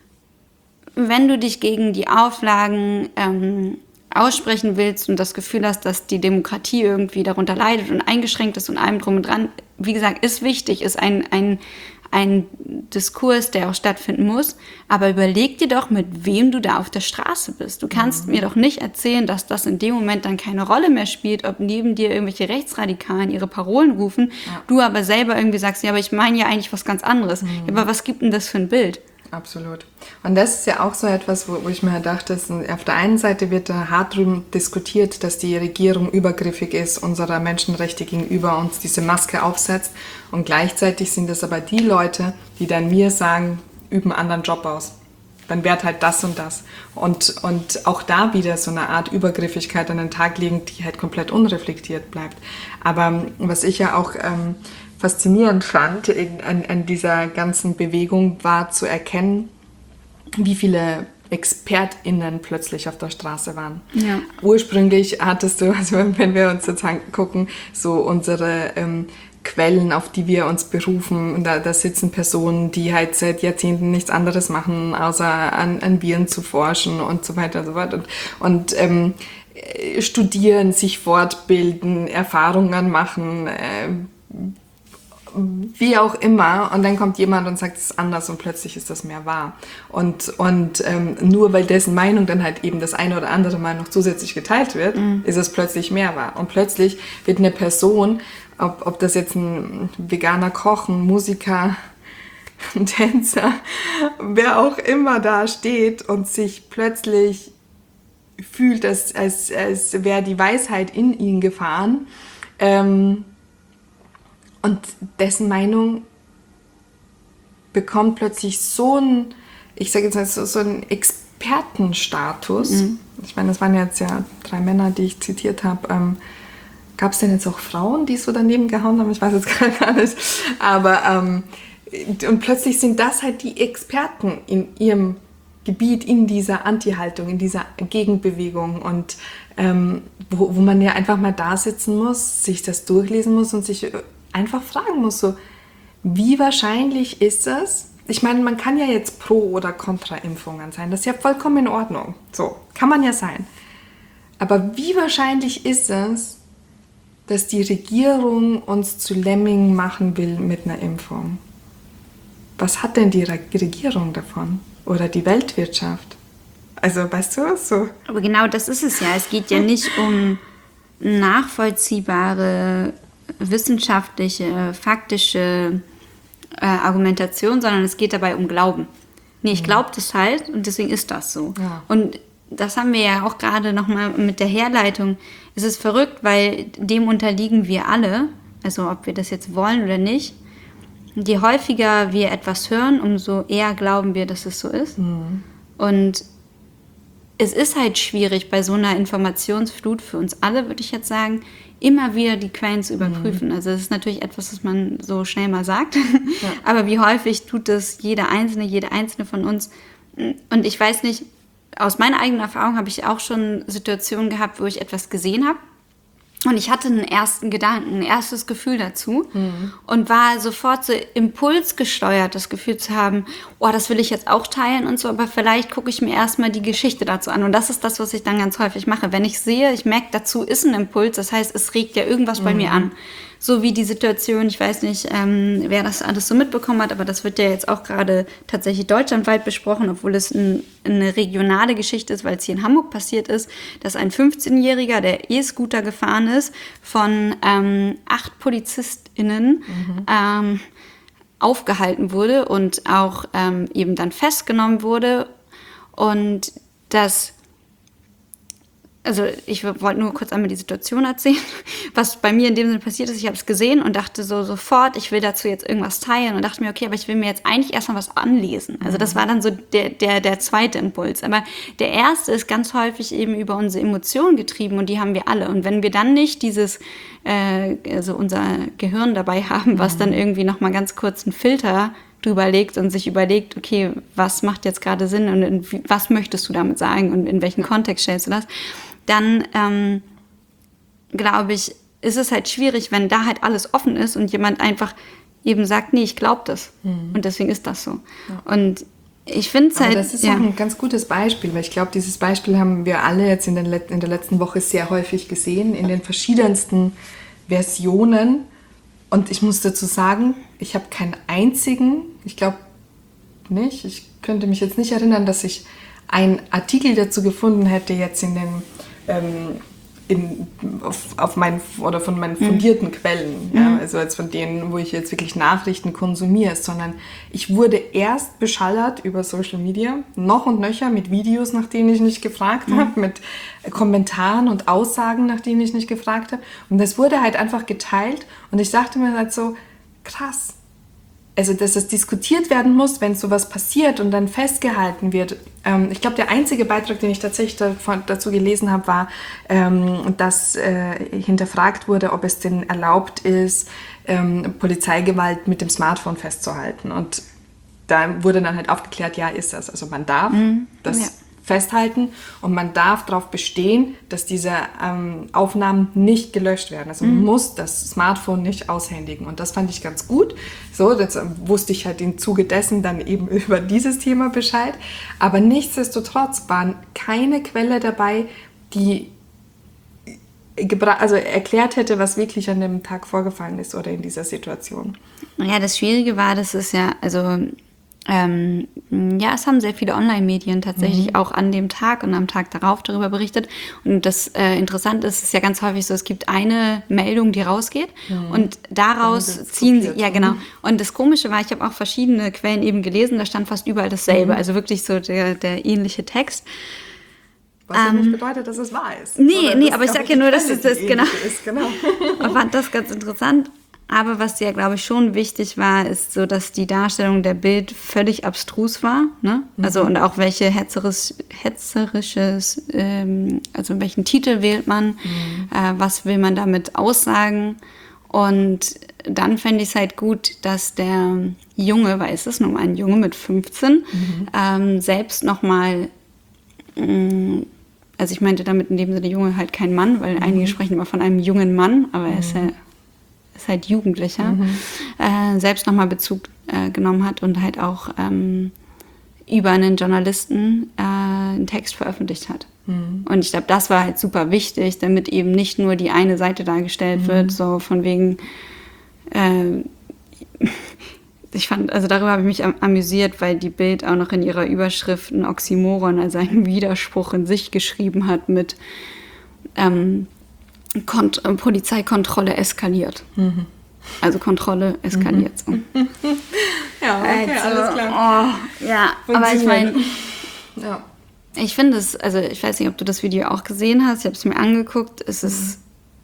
wenn du dich gegen die Auflagen ähm, aussprechen willst und das Gefühl hast, dass die Demokratie irgendwie darunter leidet und eingeschränkt ist und allem drum und dran, wie gesagt, ist wichtig, ist ein, ein, ein Diskurs, der auch stattfinden muss, aber überleg dir doch, mit wem du da auf der Straße bist. Du kannst mhm. mir doch nicht erzählen, dass das in dem Moment dann keine Rolle mehr spielt, ob neben dir irgendwelche Rechtsradikalen ihre Parolen rufen, ja. du aber selber irgendwie sagst, ja, aber ich meine ja eigentlich was ganz anderes. Mhm. Ja, aber was gibt denn das für ein Bild? Absolut. Und das ist ja auch so etwas, wo, wo ich mir dachte, dass auf der einen Seite wird da hart drüber diskutiert, dass die Regierung übergriffig ist, unserer Menschenrechte gegenüber uns diese Maske aufsetzt. Und gleichzeitig sind es aber die Leute, die dann mir sagen, üben einen anderen Job aus. Dann wird halt das und das. Und, und auch da wieder so eine Art Übergriffigkeit an den Tag legen, die halt komplett unreflektiert bleibt. Aber was ich ja auch ähm, faszinierend fand in, an, an dieser ganzen Bewegung, war zu erkennen, wie viele ExpertInnen plötzlich auf der Straße waren. Ja. Ursprünglich hattest du, also wenn wir uns jetzt angucken, so unsere ähm, Quellen, auf die wir uns berufen, da, da sitzen Personen, die halt seit Jahrzehnten nichts anderes machen, außer an, an Viren zu forschen und so weiter und so fort. Und, und ähm, studieren, sich fortbilden, Erfahrungen machen, äh, wie auch immer, und dann kommt jemand und sagt, es ist anders und plötzlich ist das mehr wahr. Und, und ähm, nur weil dessen Meinung dann halt eben das eine oder andere Mal noch zusätzlich geteilt wird, mhm. ist es plötzlich mehr wahr. Und plötzlich wird eine Person, ob, ob das jetzt ein veganer Koch, ein Musiker, ein Tänzer, wer auch immer da steht und sich plötzlich fühlt, als, als, als wäre die Weisheit in ihn gefahren, ähm, und dessen Meinung bekommt plötzlich so einen, ich sage jetzt mal so, so einen Expertenstatus. Mhm. Ich meine, das waren jetzt ja drei Männer, die ich zitiert habe. Ähm, Gab es denn jetzt auch Frauen, die so daneben gehauen haben? Ich weiß jetzt gar nicht. Aber ähm, und plötzlich sind das halt die Experten in ihrem Gebiet, in dieser Anti-Haltung, in dieser Gegenbewegung, und ähm, wo, wo man ja einfach mal da sitzen muss, sich das durchlesen muss und sich einfach fragen muss, so, wie wahrscheinlich ist es? Ich meine, man kann ja jetzt Pro- oder Kontra-Impfungen sein, das ist ja vollkommen in Ordnung, so, kann man ja sein. Aber wie wahrscheinlich ist es, dass die Regierung uns zu Lemmingen machen will mit einer Impfung? Was hat denn die Regierung davon? Oder die Weltwirtschaft? Also, weißt du, so. Aber genau das ist es ja. Es geht ja nicht um nachvollziehbare, wissenschaftliche, faktische äh, Argumentation, sondern es geht dabei um Glauben. Nee, ich glaube das halt und deswegen ist das so. Ja. Und das haben wir ja auch gerade nochmal mit der Herleitung. Es ist verrückt, weil dem unterliegen wir alle, also ob wir das jetzt wollen oder nicht. Je häufiger wir etwas hören, umso eher glauben wir, dass es so ist. Mhm. Und es ist halt schwierig, bei so einer Informationsflut für uns alle, würde ich jetzt sagen, immer wieder die Quellen zu überprüfen. Mhm. Also es ist natürlich etwas, was man so schnell mal sagt. Ja. Aber wie häufig tut das jeder Einzelne, jede Einzelne von uns? Und ich weiß nicht, aus meiner eigenen Erfahrung habe ich auch schon Situationen gehabt, wo ich etwas gesehen habe. Und ich hatte einen ersten Gedanken, ein erstes Gefühl dazu mhm. und war sofort so impulsgesteuert, das Gefühl zu haben, oh, das will ich jetzt auch teilen und so, aber vielleicht gucke ich mir erstmal die Geschichte dazu an. Und das ist das, was ich dann ganz häufig mache. Wenn ich sehe, ich merke, dazu ist ein Impuls, das heißt, es regt ja irgendwas mhm. bei mir an. So wie die Situation, ich weiß nicht, ähm, wer das alles so mitbekommen hat, aber das wird ja jetzt auch gerade tatsächlich deutschlandweit besprochen, obwohl es ein, eine regionale Geschichte ist, weil es hier in Hamburg passiert ist, dass ein fünfzehnjähriger, der E-Scooter gefahren ist, von ähm, acht PolizistInnen mhm. ähm, aufgehalten wurde und auch ähm, eben dann festgenommen wurde. Und das Also ich wollte nur kurz einmal die Situation erzählen, was bei mir in dem Sinne passiert ist. Ich habe es gesehen und dachte so sofort, ich will dazu jetzt irgendwas teilen und dachte mir, okay, aber ich will mir jetzt eigentlich erstmal was anlesen. Also das war dann so der, der, der zweite Impuls. Aber der erste ist ganz häufig eben über unsere Emotionen getrieben und die haben wir alle. Und wenn wir dann nicht dieses, äh, also unser Gehirn dabei haben, was dann irgendwie nochmal ganz kurz einen Filter drüber legt und sich überlegt, okay, was macht jetzt gerade Sinn und in, was möchtest du damit sagen und in welchen Kontext stellst du das, dann ähm, glaube ich, ist es halt schwierig, wenn da halt alles offen ist und jemand einfach eben sagt, nee, ich glaube das. Mhm. Und deswegen ist das so. Ja. Und ich finde es halt... das ist ja. auch ein ganz gutes Beispiel, weil ich glaube, dieses Beispiel haben wir alle jetzt in, den Let- in der letzten Woche sehr häufig gesehen, in den verschiedensten Versionen. Und ich muss dazu sagen, ich habe keinen einzigen, ich glaube nicht, ich könnte mich jetzt nicht erinnern, dass ich einen Artikel dazu gefunden hätte, jetzt in den ähm, in, auf, auf meinen, oder von meinen fundierten mhm. Quellen, ja, mhm. also jetzt von denen, wo ich jetzt wirklich Nachrichten konsumiere, sondern ich wurde erst beschallert über Social Media, noch und nöcher mit Videos, nach denen ich nicht gefragt mhm. habe, mit Kommentaren und Aussagen, nach denen ich nicht gefragt habe. Und das wurde halt einfach geteilt und ich dachte mir halt so, krass, also dass es diskutiert werden muss, wenn sowas passiert und dann festgehalten wird. Ähm, ich glaube, der einzige Beitrag, den ich tatsächlich davon, dazu gelesen habe, war, ähm, dass äh, hinterfragt wurde, ob es denn erlaubt ist, ähm, Polizeigewalt mit dem Smartphone festzuhalten. Und da wurde dann halt aufgeklärt, ja, ist das. Also man darf mhm. das ja. festhalten und man darf darauf bestehen, dass diese ähm, Aufnahmen nicht gelöscht werden. Also man mhm. muss das Smartphone nicht aushändigen und das fand ich ganz gut. So, das äh, wusste ich halt im Zuge dessen dann eben über dieses Thema Bescheid. Aber nichtsdestotrotz waren keine Quelle dabei, die gebra- also erklärt hätte, was wirklich an dem Tag vorgefallen ist oder in dieser Situation. Ja, das Schwierige war, das ist ja, also Ähm, ja, es haben sehr viele Online-Medien tatsächlich mhm. auch an dem Tag und am Tag darauf darüber berichtet. Und das äh, Interessante ist, es ist ja ganz häufig so, es gibt eine Meldung, die rausgeht mhm. und daraus ziehen sie, ja genau. Und das Komische war, ich habe auch verschiedene Quellen eben gelesen, da stand fast überall dasselbe, mhm. also wirklich so der, der ähnliche Text. Was ja ähm, nicht bedeutet, dass es wahr ist. Nee, nee, aber ich sage ja nur, dass es das, genau. ist. Genau. Ich fand das ganz interessant. Aber was ja, glaube ich, schon wichtig war, ist so, dass die Darstellung der Bild völlig abstrus war. Ne? Mhm. Also und auch welche hetzerisch, hetzerisches, ähm, also welchen Titel wählt man, mhm. äh, was will man damit aussagen. Und dann fände ich es halt gut, dass der Junge, weil es ist nun mal ein Junge mit fünfzehn, mhm. ähm, selbst nochmal, ähm, also ich meinte damit in dem Sinne Junge halt kein Mann, weil mhm. einige sprechen immer von einem jungen Mann, aber mhm. er ist ja ist halt Jugendlicher, mhm. äh, selbst nochmal Bezug äh, genommen hat und halt auch ähm, über einen Journalisten äh, einen Text veröffentlicht hat. Mhm. Und ich glaube, das war halt super wichtig, damit eben nicht nur die eine Seite dargestellt mhm. wird, so von wegen, äh, ich fand, also darüber habe ich mich am, amüsiert, weil die Bild auch noch in ihrer Überschrift ein Oxymoron, also einen Widerspruch in sich geschrieben hat mit ähm, Kont- Polizeikontrolle eskaliert. Mhm. Also Kontrolle eskaliert mhm. so. Ja, okay, also, alles klar. Oh, ja, aber ich meine, ja. ich finde es, also ich weiß nicht, ob du das Video auch gesehen hast, ich habe es mir angeguckt, es mhm. ist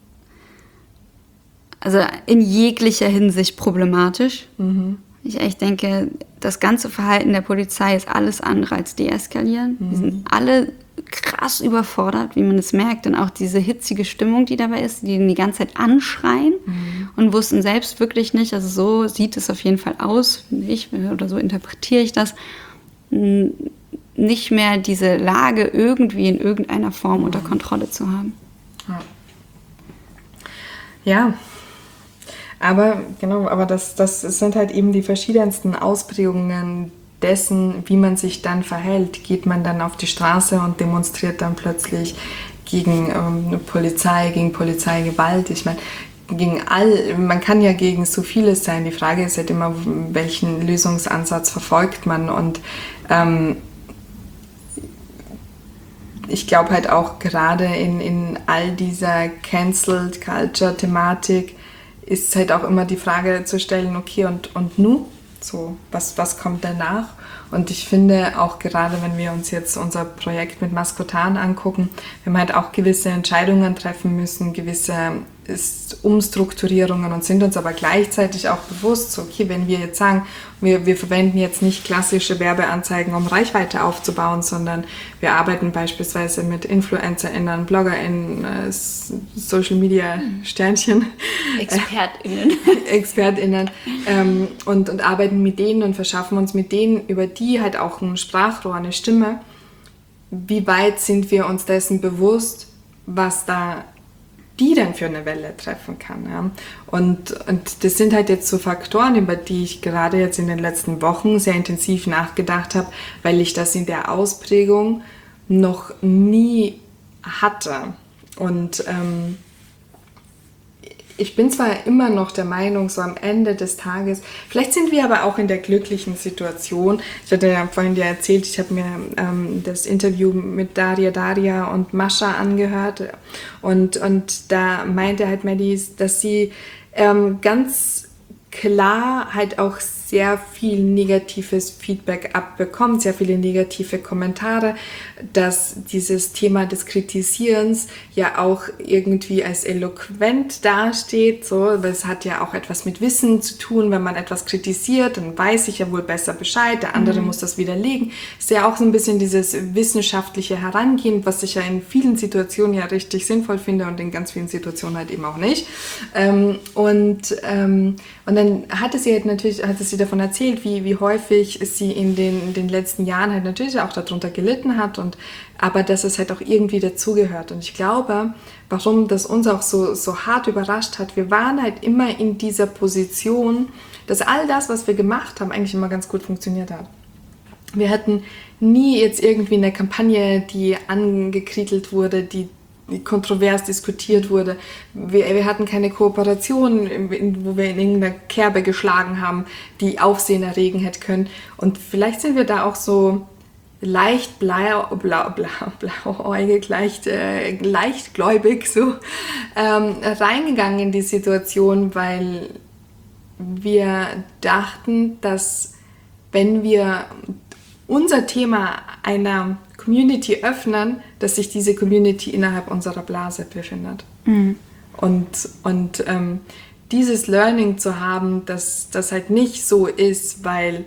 also in jeglicher Hinsicht problematisch. Mhm. Ich echt denke, das ganze Verhalten der Polizei ist alles andere als deeskalieren. Mhm. Die sind alle krass überfordert, wie man es merkt. Und auch diese hitzige Stimmung, die dabei ist, die die ganze Zeit anschreien mhm. und wussten selbst wirklich nicht, also so sieht es auf jeden Fall aus, ich, oder so interpretiere ich das, nicht mehr diese Lage irgendwie in irgendeiner Form mhm. unter Kontrolle zu haben. Ja. Ja. Aber genau, aber das, das sind halt eben die verschiedensten Ausprägungen dessen, wie man sich dann verhält. Geht man dann auf die Straße und demonstriert dann plötzlich gegen ähm, Polizei, gegen Polizeigewalt? Ich meine, gegen all, man kann ja gegen so vieles sein. Die Frage ist halt immer, welchen Lösungsansatz verfolgt man. Und ähm, ich glaube halt auch gerade in, in all dieser Cancelled Culture-Thematik ist halt auch immer die Frage zu stellen, okay, und, und nu? So, was, was kommt danach? Und ich finde auch gerade, wenn wir uns jetzt unser Projekt mit Maskotan angucken, wir haben halt auch gewisse Entscheidungen treffen müssen, gewisse ist Umstrukturierungen und sind uns aber gleichzeitig auch bewusst, so, okay, wenn wir jetzt sagen, wir, wir verwenden jetzt nicht klassische Werbeanzeigen, um Reichweite aufzubauen, sondern wir arbeiten beispielsweise mit InfluencerInnen, BloggerInnen, äh, Social Media Sternchen, ExpertInnen, äh, ExpertInnen ähm, und, und arbeiten mit denen und verschaffen uns mit denen über die halt auch ein Sprachrohr, eine Stimme. Wie weit sind wir uns dessen bewusst, was da die dann für eine Welle treffen kann. Ja. Und, und das sind halt jetzt so Faktoren, über die ich gerade jetzt in den letzten Wochen sehr intensiv nachgedacht habe, weil ich das in der Ausprägung noch nie hatte. Und ähm, ich bin zwar immer noch der Meinung, so am Ende des Tages, vielleicht sind wir aber auch in der glücklichen Situation. Ich hatte ja vorhin dir erzählt, ich habe mir ähm, das Interview mit Daria Daria und Mascha angehört und, und da meinte halt Maddie, dass sie ähm, ganz klar halt auch sehr viel negatives Feedback abbekommt, sehr viele negative Kommentare, dass dieses Thema des Kritisierens ja auch irgendwie als eloquent dasteht, so, weil es hat ja auch etwas mit Wissen zu tun, wenn man etwas kritisiert, dann weiß ich ja wohl besser Bescheid, der andere mhm. muss das widerlegen. Ist ja auch so ein bisschen dieses wissenschaftliche Herangehen, was ich ja in vielen Situationen ja richtig sinnvoll finde und in ganz vielen Situationen halt eben auch nicht. Ähm, und, ähm, und dann hatte sie halt natürlich, hatte sie davon erzählt, wie, wie häufig sie in den, in den letzten Jahren halt natürlich auch darunter gelitten hat, und aber dass es halt auch irgendwie dazugehört. Und ich glaube, warum das uns auch so, so hart überrascht hat, wir waren halt immer in dieser Position, dass all das, was wir gemacht haben, eigentlich immer ganz gut funktioniert hat. Wir hatten nie jetzt irgendwie eine Kampagne, die angekrittelt wurde, die kontrovers diskutiert wurde. Wir, wir hatten keine Kooperation, wo wir in irgendeiner Kerbe geschlagen haben, die Aufsehen erregen hätte können. Und vielleicht sind wir da auch so leicht blau, blau, blau, blauäugig, leicht, äh, leichtgläubig so ähm, reingegangen in die Situation, weil wir dachten, dass wenn wir unser Thema einer Community öffnen, dass sich diese Community innerhalb unserer Blase befindet. Mhm. Und, und ähm, dieses Learning zu haben, dass das halt nicht so ist, weil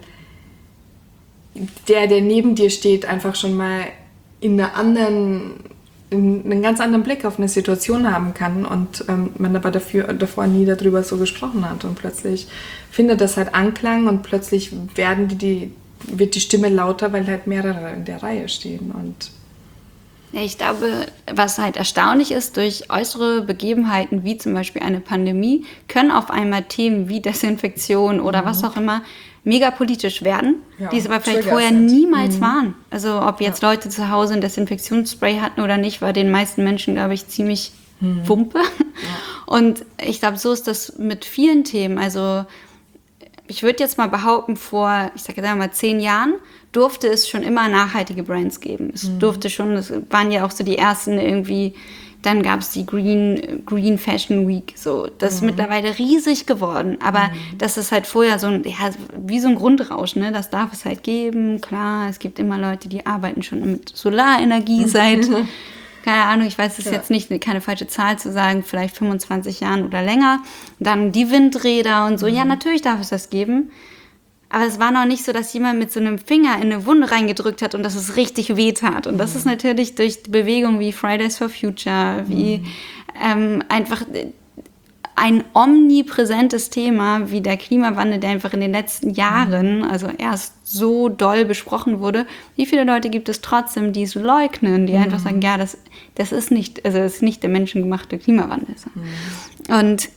der, der neben dir steht, einfach schon mal in einer anderen, in einen ganz anderen Blick auf eine Situation haben kann und ähm, man aber dafür, davor nie darüber so gesprochen hat. Und plötzlich findet das halt Anklang und plötzlich werden die, die wird die Stimme lauter, weil halt mehrere in der Reihe stehen. Und ja, ich glaube, was halt erstaunlich ist, durch äußere Begebenheiten wie zum Beispiel eine Pandemie, können auf einmal Themen wie Desinfektion oder mhm. was auch immer mega politisch werden, ja, die es aber vielleicht vorher sind. niemals mhm. waren. Also ob jetzt ja. Leute zu Hause ein Desinfektionsspray hatten oder nicht, war den meisten Menschen, glaube ich, ziemlich mhm. Wumpe. Ja. Und ich glaube, so ist das mit vielen Themen. Also ich würde jetzt mal behaupten, vor, ich sage jetzt mal zehn Jahren, durfte es schon immer nachhaltige Brands geben. Es mhm. durfte schon, es waren ja auch so die ersten irgendwie, dann gab es die Green, Green Fashion Week, so. Das mhm. ist mittlerweile riesig geworden, aber mhm. das ist halt vorher so ein, ja, wie so ein Grundrauschen, ne? Das darf es halt geben, klar, es gibt immer Leute, die arbeiten schon mit Solarenergie mhm. seit, keine Ahnung, ich weiß es ja. jetzt nicht, keine falsche Zahl zu sagen, vielleicht fünfundzwanzig Jahren oder länger. Dann die Windräder und so. Mhm. Ja, natürlich darf es das geben. Aber es war noch nicht so, dass jemand mit so einem Finger in eine Wunde reingedrückt hat und dass es richtig weh tat. Und das mhm. ist natürlich durch Bewegungen wie Fridays for Future, wie mhm. ähm, einfach ein omnipräsentes Thema wie der Klimawandel, der einfach in den letzten Jahren, also erst so doll besprochen wurde. Wie viele Leute gibt es trotzdem, die es leugnen, die mhm. einfach sagen, ja, das, das ist nicht, also das ist nicht der menschengemachte Klimawandel. Mhm. Und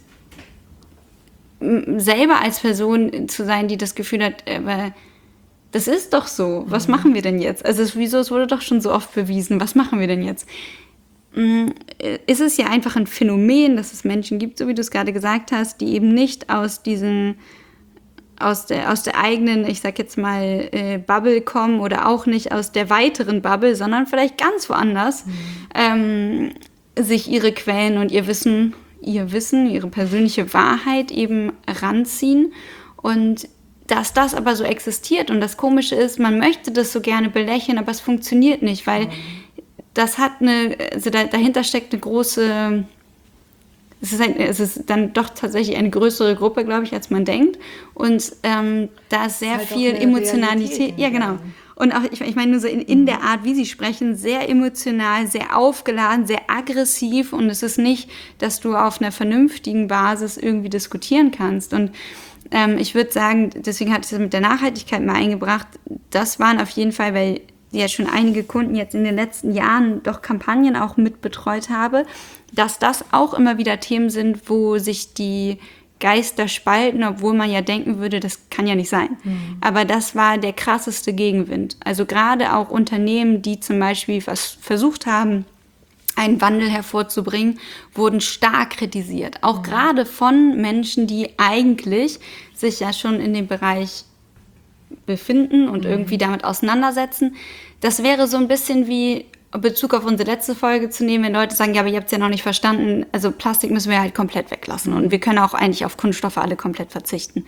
selber als Person zu sein, die das Gefühl hat, aber das ist doch so, was mhm. machen wir denn jetzt? Also es, wieso, es wurde doch schon so oft bewiesen, was machen wir denn jetzt? Ist es ja einfach ein Phänomen, dass es Menschen gibt, so wie du es gerade gesagt hast, die eben nicht aus diesen, aus der, aus der eigenen, ich sag jetzt mal, äh, Bubble kommen oder auch nicht aus der weiteren Bubble, sondern vielleicht ganz woanders, mhm. ähm, sich ihre Quellen und ihr Wissen, ihr Wissen, ihre persönliche Wahrheit eben ranziehen und dass das aber so existiert und das Komische ist, man möchte das so gerne belächeln, aber es funktioniert nicht, weil mhm. das hat eine, also da, dahinter steckt eine große, es ist, ein, es ist dann doch tatsächlich eine größere Gruppe, glaube ich, als man denkt. Und ähm, da ist sehr ist halt viel Emotionalität. Ja, genau. Und auch, ich, ich meine nur so in, in der Art, wie sie sprechen, sehr emotional, sehr aufgeladen, sehr aggressiv. Und es ist nicht, dass du auf einer vernünftigen Basis irgendwie diskutieren kannst. Und ähm, ich würde sagen, deswegen hatte ich das mit der Nachhaltigkeit mal eingebracht, das waren auf jeden Fall, weil ja schon einige Kunden jetzt in den letzten Jahren doch Kampagnen auch mitbetreut habe, dass das auch immer wieder Themen sind, wo sich die Geister spalten, obwohl man ja denken würde, das kann ja nicht sein. Mhm. Aber das war der krasseste Gegenwind. Also gerade auch Unternehmen, die zum Beispiel was versucht haben, einen Wandel hervorzubringen, wurden stark kritisiert. Auch mhm. gerade von Menschen, die eigentlich sich ja schon in dem Bereich befinden und mhm. irgendwie damit auseinandersetzen. Das wäre so ein bisschen wie in Bezug auf unsere letzte Folge zu nehmen, wenn Leute sagen, ja, aber ihr habt es ja noch nicht verstanden, also Plastik müssen wir halt komplett weglassen und wir können auch eigentlich auf Kunststoffe alle komplett verzichten.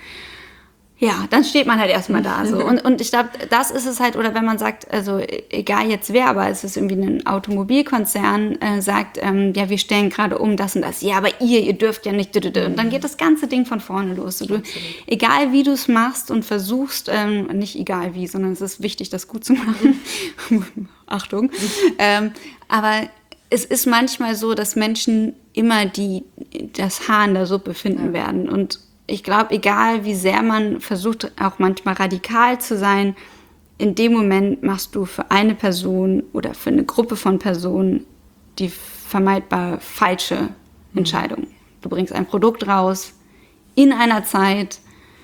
Ja, dann steht man halt erstmal da so. Und, und ich glaube, das ist es halt, oder wenn man sagt, also egal jetzt wer, aber es ist irgendwie ein Automobilkonzern, äh, sagt, ähm, ja, wir stellen gerade um das und das. Ja, aber ihr, ihr dürft ja nicht. Und dann geht das ganze Ding von vorne los. So, du, egal wie du es machst und versuchst, ähm, nicht egal wie, sondern es ist wichtig, das gut zu machen. Achtung. ähm, aber es ist manchmal so, dass Menschen immer die, das Haar in der Suppe finden ja. werden. Und ich glaube, egal wie sehr man versucht, auch manchmal radikal zu sein, in dem Moment machst du für eine Person oder für eine Gruppe von Personen die vermeidbar falsche Entscheidung. Du bringst ein Produkt raus in einer Zeit,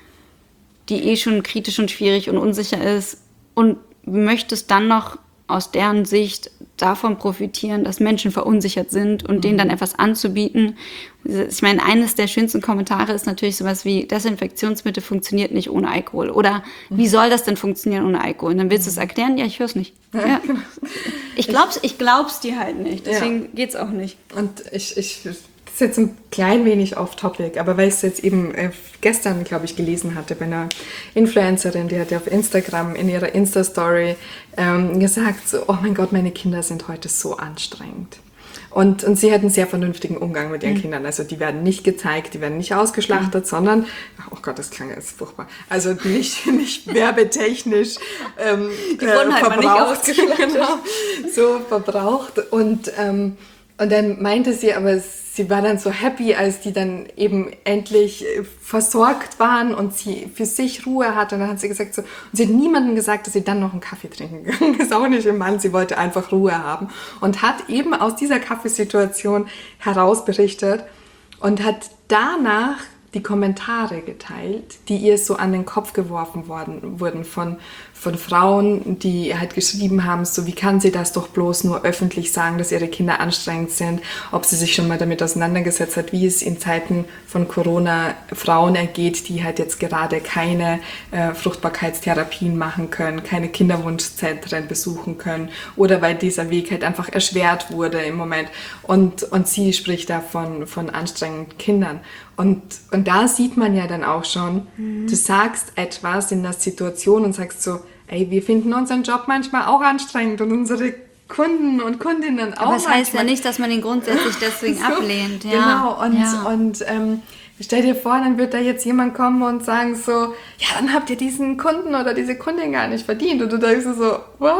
die eh schon kritisch und schwierig und unsicher ist und möchtest dann noch aus deren Sicht davon profitieren, dass Menschen verunsichert sind und mhm. denen dann etwas anzubieten. Ich meine, eines der schönsten Kommentare ist natürlich sowas wie, Desinfektionsmittel funktioniert nicht ohne Alkohol. Oder mhm. wie soll das denn funktionieren ohne Alkohol? Und dann willst du es erklären? Ja, ich höre es nicht. Ja. Ich glaub's, ich glaub's dir halt nicht. Deswegen ja. geht's auch nicht. Und ich, ich das ist jetzt ein klein wenig off-topic, aber weil ich es jetzt eben äh, gestern, glaube ich, gelesen hatte bei einer Influencerin, die hat ja auf Instagram in ihrer Insta-Story ähm, gesagt, so, oh mein Gott, meine Kinder sind heute so anstrengend. Und, und sie hat einen sehr vernünftigen Umgang mit ihren mhm. Kindern. Also die werden nicht gezeigt, die werden nicht ausgeschlachtet, mhm. sondern, oh Gott, das klang jetzt furchtbar, also nicht, nicht werbetechnisch ähm, die wurden halt verbraucht, mal nicht ausgeschlachtet. Genau, so verbraucht. Und, ähm, und dann meinte sie aber, sie war dann so happy, als die dann eben endlich versorgt waren und sie für sich Ruhe hatte. Und dann hat sie gesagt, so, und sie hat niemandem gesagt, dass sie dann noch einen Kaffee trinken gegangen ist. Auch nicht im Mann, sie wollte einfach Ruhe haben. Und hat eben aus dieser Kaffeesituation heraus berichtet und hat danach die Kommentare geteilt, die ihr so an den Kopf geworfen worden, wurden von, von Frauen, die halt geschrieben haben, so wie kann sie das doch bloß nur öffentlich sagen, dass ihre Kinder anstrengend sind, ob sie sich schon mal damit auseinandergesetzt hat, wie es in Zeiten von Corona Frauen ergeht, die halt jetzt gerade keine äh, Fruchtbarkeitstherapien machen können, keine Kinderwunschzentren besuchen können oder weil dieser Weg halt einfach erschwert wurde im Moment. Und, und sie spricht da von, von anstrengenden Kindern. Und, und da sieht man ja dann auch schon, mhm. du sagst etwas in der Situation und sagst so, ey, wir finden unseren Job manchmal auch anstrengend und unsere Kunden und Kundinnen auch. Aber das heißt manchmal. Ja nicht, dass man ihn grundsätzlich deswegen so, ablehnt. Ja. Genau, und, ja. und ähm, stell dir vor, dann wird da jetzt jemand kommen und sagen so, ja, dann habt ihr diesen Kunden oder diese Kundin gar nicht verdient. Und du denkst so, what?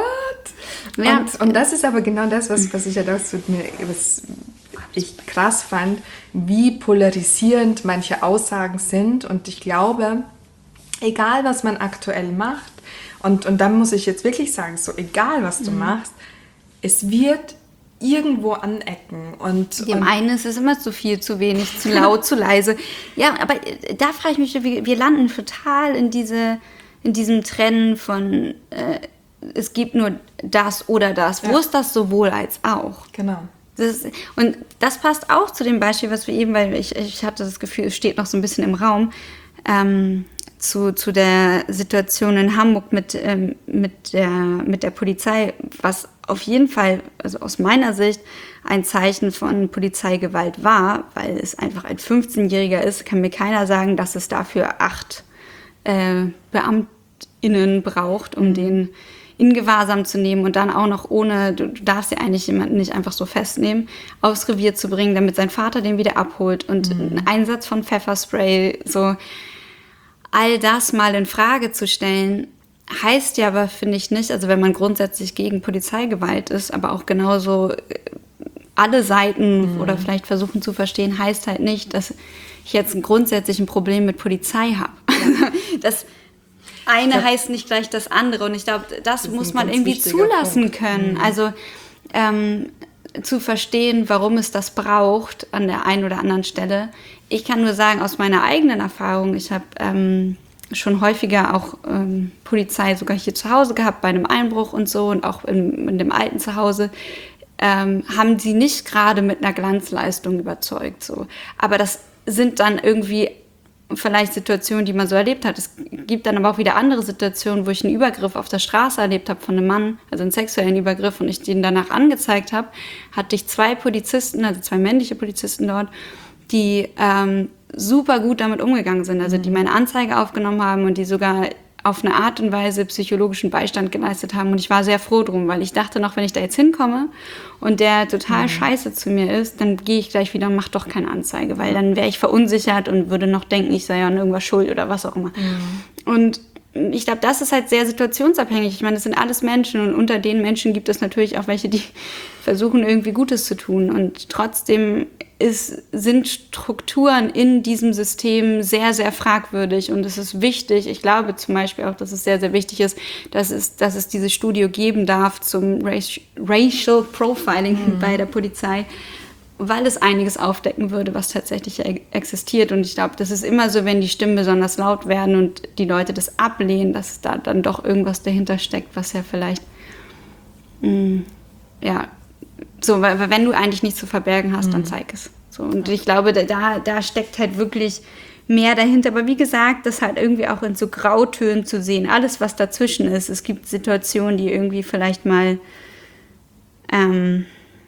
Ja. Und, und das ist aber genau das, was, was ich ja das mir was ich krass fand, wie polarisierend manche Aussagen sind. Und ich glaube, egal was man aktuell macht, und, und dann muss ich jetzt wirklich sagen, so egal was du mhm. machst, es wird irgendwo anecken. Und, Dem und einen ist es immer zu viel, zu wenig, zu laut, zu leise. Ja, aber da frage ich mich, wir, wir landen total in, diese, in diesem Trennen von äh, es gibt nur das oder das. Ja. Wo ist das sowohl als auch? Genau. Das ist, und das passt auch zu dem Beispiel, was wir eben, weil ich, ich hatte das Gefühl, es steht noch so ein bisschen im Raum, ähm, zu, zu der Situation in Hamburg mit, ähm, mit, der, mit der Polizei, was auf jeden Fall, also aus meiner Sicht, ein Zeichen von Polizeigewalt war, weil es einfach ein fünfzehnjähriger ist, kann mir keiner sagen, dass es dafür acht äh, BeamtInnen braucht, um den in Gewahrsam zu nehmen und dann auch noch ohne, du, du darfst ja eigentlich jemanden nicht einfach so festnehmen, aufs Revier zu bringen, damit sein Vater den wieder abholt und mhm. ein Einsatz von Pfefferspray, so all das mal in Frage zu stellen, heißt ja aber, finde ich nicht, also wenn man grundsätzlich gegen Polizeigewalt ist, aber auch genauso alle Seiten mhm. oder vielleicht versuchen zu verstehen, heißt halt nicht, dass ich jetzt ein grundsätzlich ein Problem mit Polizei habe. Das eine glaub, heißt nicht gleich das andere und ich glaube, das, das muss man irgendwie zulassen Punkt. können. Mhm. Also ähm, zu verstehen, warum es das braucht an der einen oder anderen Stelle. Ich kann nur sagen, aus meiner eigenen Erfahrung, ich habe ähm, schon häufiger auch ähm, Polizei sogar hier zu Hause gehabt, bei einem Einbruch und so und auch in, in dem alten Zuhause. ähm, haben sie nicht gerade mit einer Glanzleistung überzeugt. So. Aber das sind dann irgendwie vielleicht Situationen, die man so erlebt hat. Es gibt dann aber auch wieder andere Situationen, wo ich einen Übergriff auf der Straße erlebt habe von einem Mann, also einen sexuellen Übergriff, und ich den danach angezeigt habe, hatte ich zwei Polizisten, also zwei männliche Polizisten dort, die ähm, super gut damit umgegangen sind, also die meine Anzeige aufgenommen haben und die sogar auf eine Art und Weise psychologischen Beistand geleistet haben. Und ich war sehr froh drum, weil ich dachte noch, wenn ich da jetzt hinkomme und der total mhm. scheiße zu mir ist, dann gehe ich gleich wieder und mache doch keine Anzeige, weil dann wäre ich verunsichert und würde noch denken, ich sei an irgendwas schuld oder was auch immer. Mhm. Und ich glaube, das ist halt sehr situationsabhängig. Ich meine, das sind alles Menschen und unter den Menschen gibt es natürlich auch welche, die versuchen, irgendwie Gutes zu tun. Und trotzdem ist, sind Strukturen in diesem System sehr, sehr fragwürdig. Und es ist wichtig, ich glaube zum Beispiel auch, dass es sehr, sehr wichtig ist, dass es, dass es dieses Studio geben darf zum Racial Profiling mhm. bei der Polizei, weil es einiges aufdecken würde, was tatsächlich existiert. Und ich glaube, das ist immer so, wenn die Stimmen besonders laut werden und die Leute das ablehnen, dass da dann doch irgendwas dahinter steckt, was ja vielleicht, mh, ja, so, weil, weil wenn du eigentlich nichts zu verbergen hast, mhm. dann zeig es. So, und ich glaube, da, da steckt halt wirklich mehr dahinter. Aber wie gesagt, das halt irgendwie auch in so Grautönen zu sehen, alles, was dazwischen ist. Es gibt Situationen, die irgendwie vielleicht mal, ähm,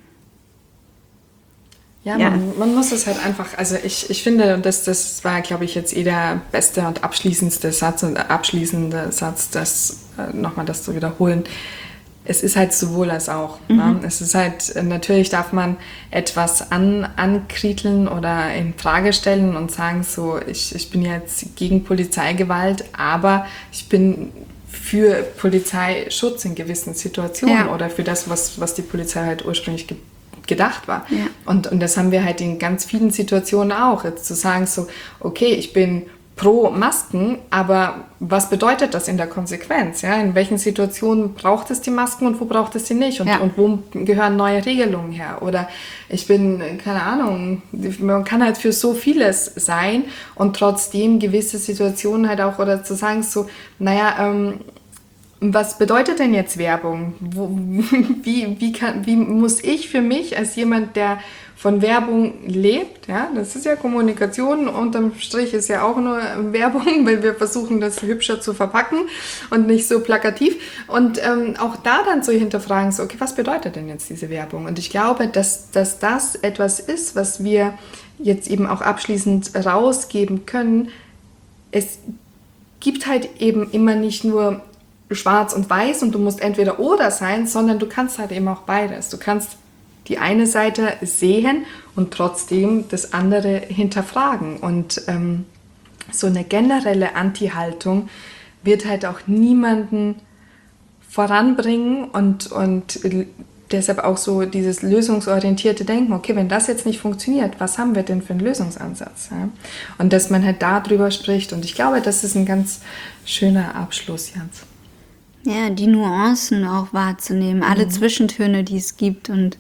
Ja, ja. Man, man muss es halt einfach, also ich, ich finde, das, das war, glaube ich, jetzt eh der beste und abschließendste Satz und abschließende Satz, das äh, nochmal das zu wiederholen. Es ist halt sowohl als auch. Mhm. Ne? Es ist halt, natürlich darf man etwas an, ankritteln oder in Frage stellen und sagen so, ich, ich bin jetzt gegen Polizeigewalt, aber ich bin für Polizeischutz in gewissen Situationen ja. oder für das, was, was die Polizei halt ursprünglich ge- gedacht war. Ja. Und, und das haben wir halt in ganz vielen Situationen auch. Jetzt zu sagen so, okay, ich bin pro Masken, aber was bedeutet das in der Konsequenz? Ja? In welchen Situationen braucht es die Masken und wo braucht es sie nicht? Und, ja. und wo gehören neue Regelungen her? Oder ich bin, keine Ahnung, man kann halt für so vieles sein und trotzdem gewisse Situationen halt auch, oder zu sagen so, naja, ähm, was bedeutet denn jetzt Werbung? Wo, wie, wie, kann, wie muss ich für mich als jemand, der von Werbung lebt, ja, das ist ja Kommunikation, unterm Strich ist ja auch nur Werbung, weil wir versuchen, das hübscher zu verpacken und nicht so plakativ. Und ähm, auch da dann so hinterfragen, so, okay, was bedeutet denn jetzt diese Werbung? Und ich glaube, dass, dass das etwas ist, was wir jetzt eben auch abschließend rausgeben können. Es gibt halt eben immer nicht nur schwarz und weiß und du musst entweder oder sein, sondern du kannst halt eben auch beides. Du kannst die eine Seite sehen und trotzdem das andere hinterfragen. Und ähm, so eine generelle Anti-Haltung wird halt auch niemanden voranbringen und, und deshalb auch so dieses lösungsorientierte Denken, okay, wenn das jetzt nicht funktioniert, was haben wir denn für einen Lösungsansatz? Ja? Und dass man halt darüber spricht. Und ich glaube, das ist ein ganz schöner Abschluss, Jans. Ja, die Nuancen auch wahrzunehmen, alle mhm. Zwischentöne, die es gibt und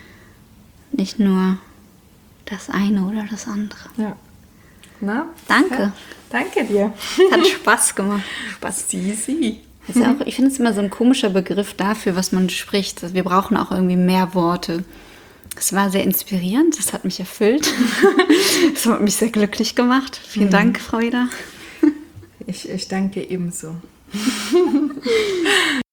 nicht nur das eine oder das andere. Ja. Na? Danke. Ja, danke dir. Hat Spaß gemacht. Spaß. Sie, sie. Ist ja auch, ich finde es immer so ein komischer Begriff dafür, was man spricht. Also wir brauchen auch irgendwie mehr Worte. Es war sehr inspirierend, das hat mich erfüllt. Das hat mich sehr glücklich gemacht. Vielen mhm. Dank, Frau Ida. Ich, ich danke ebenso.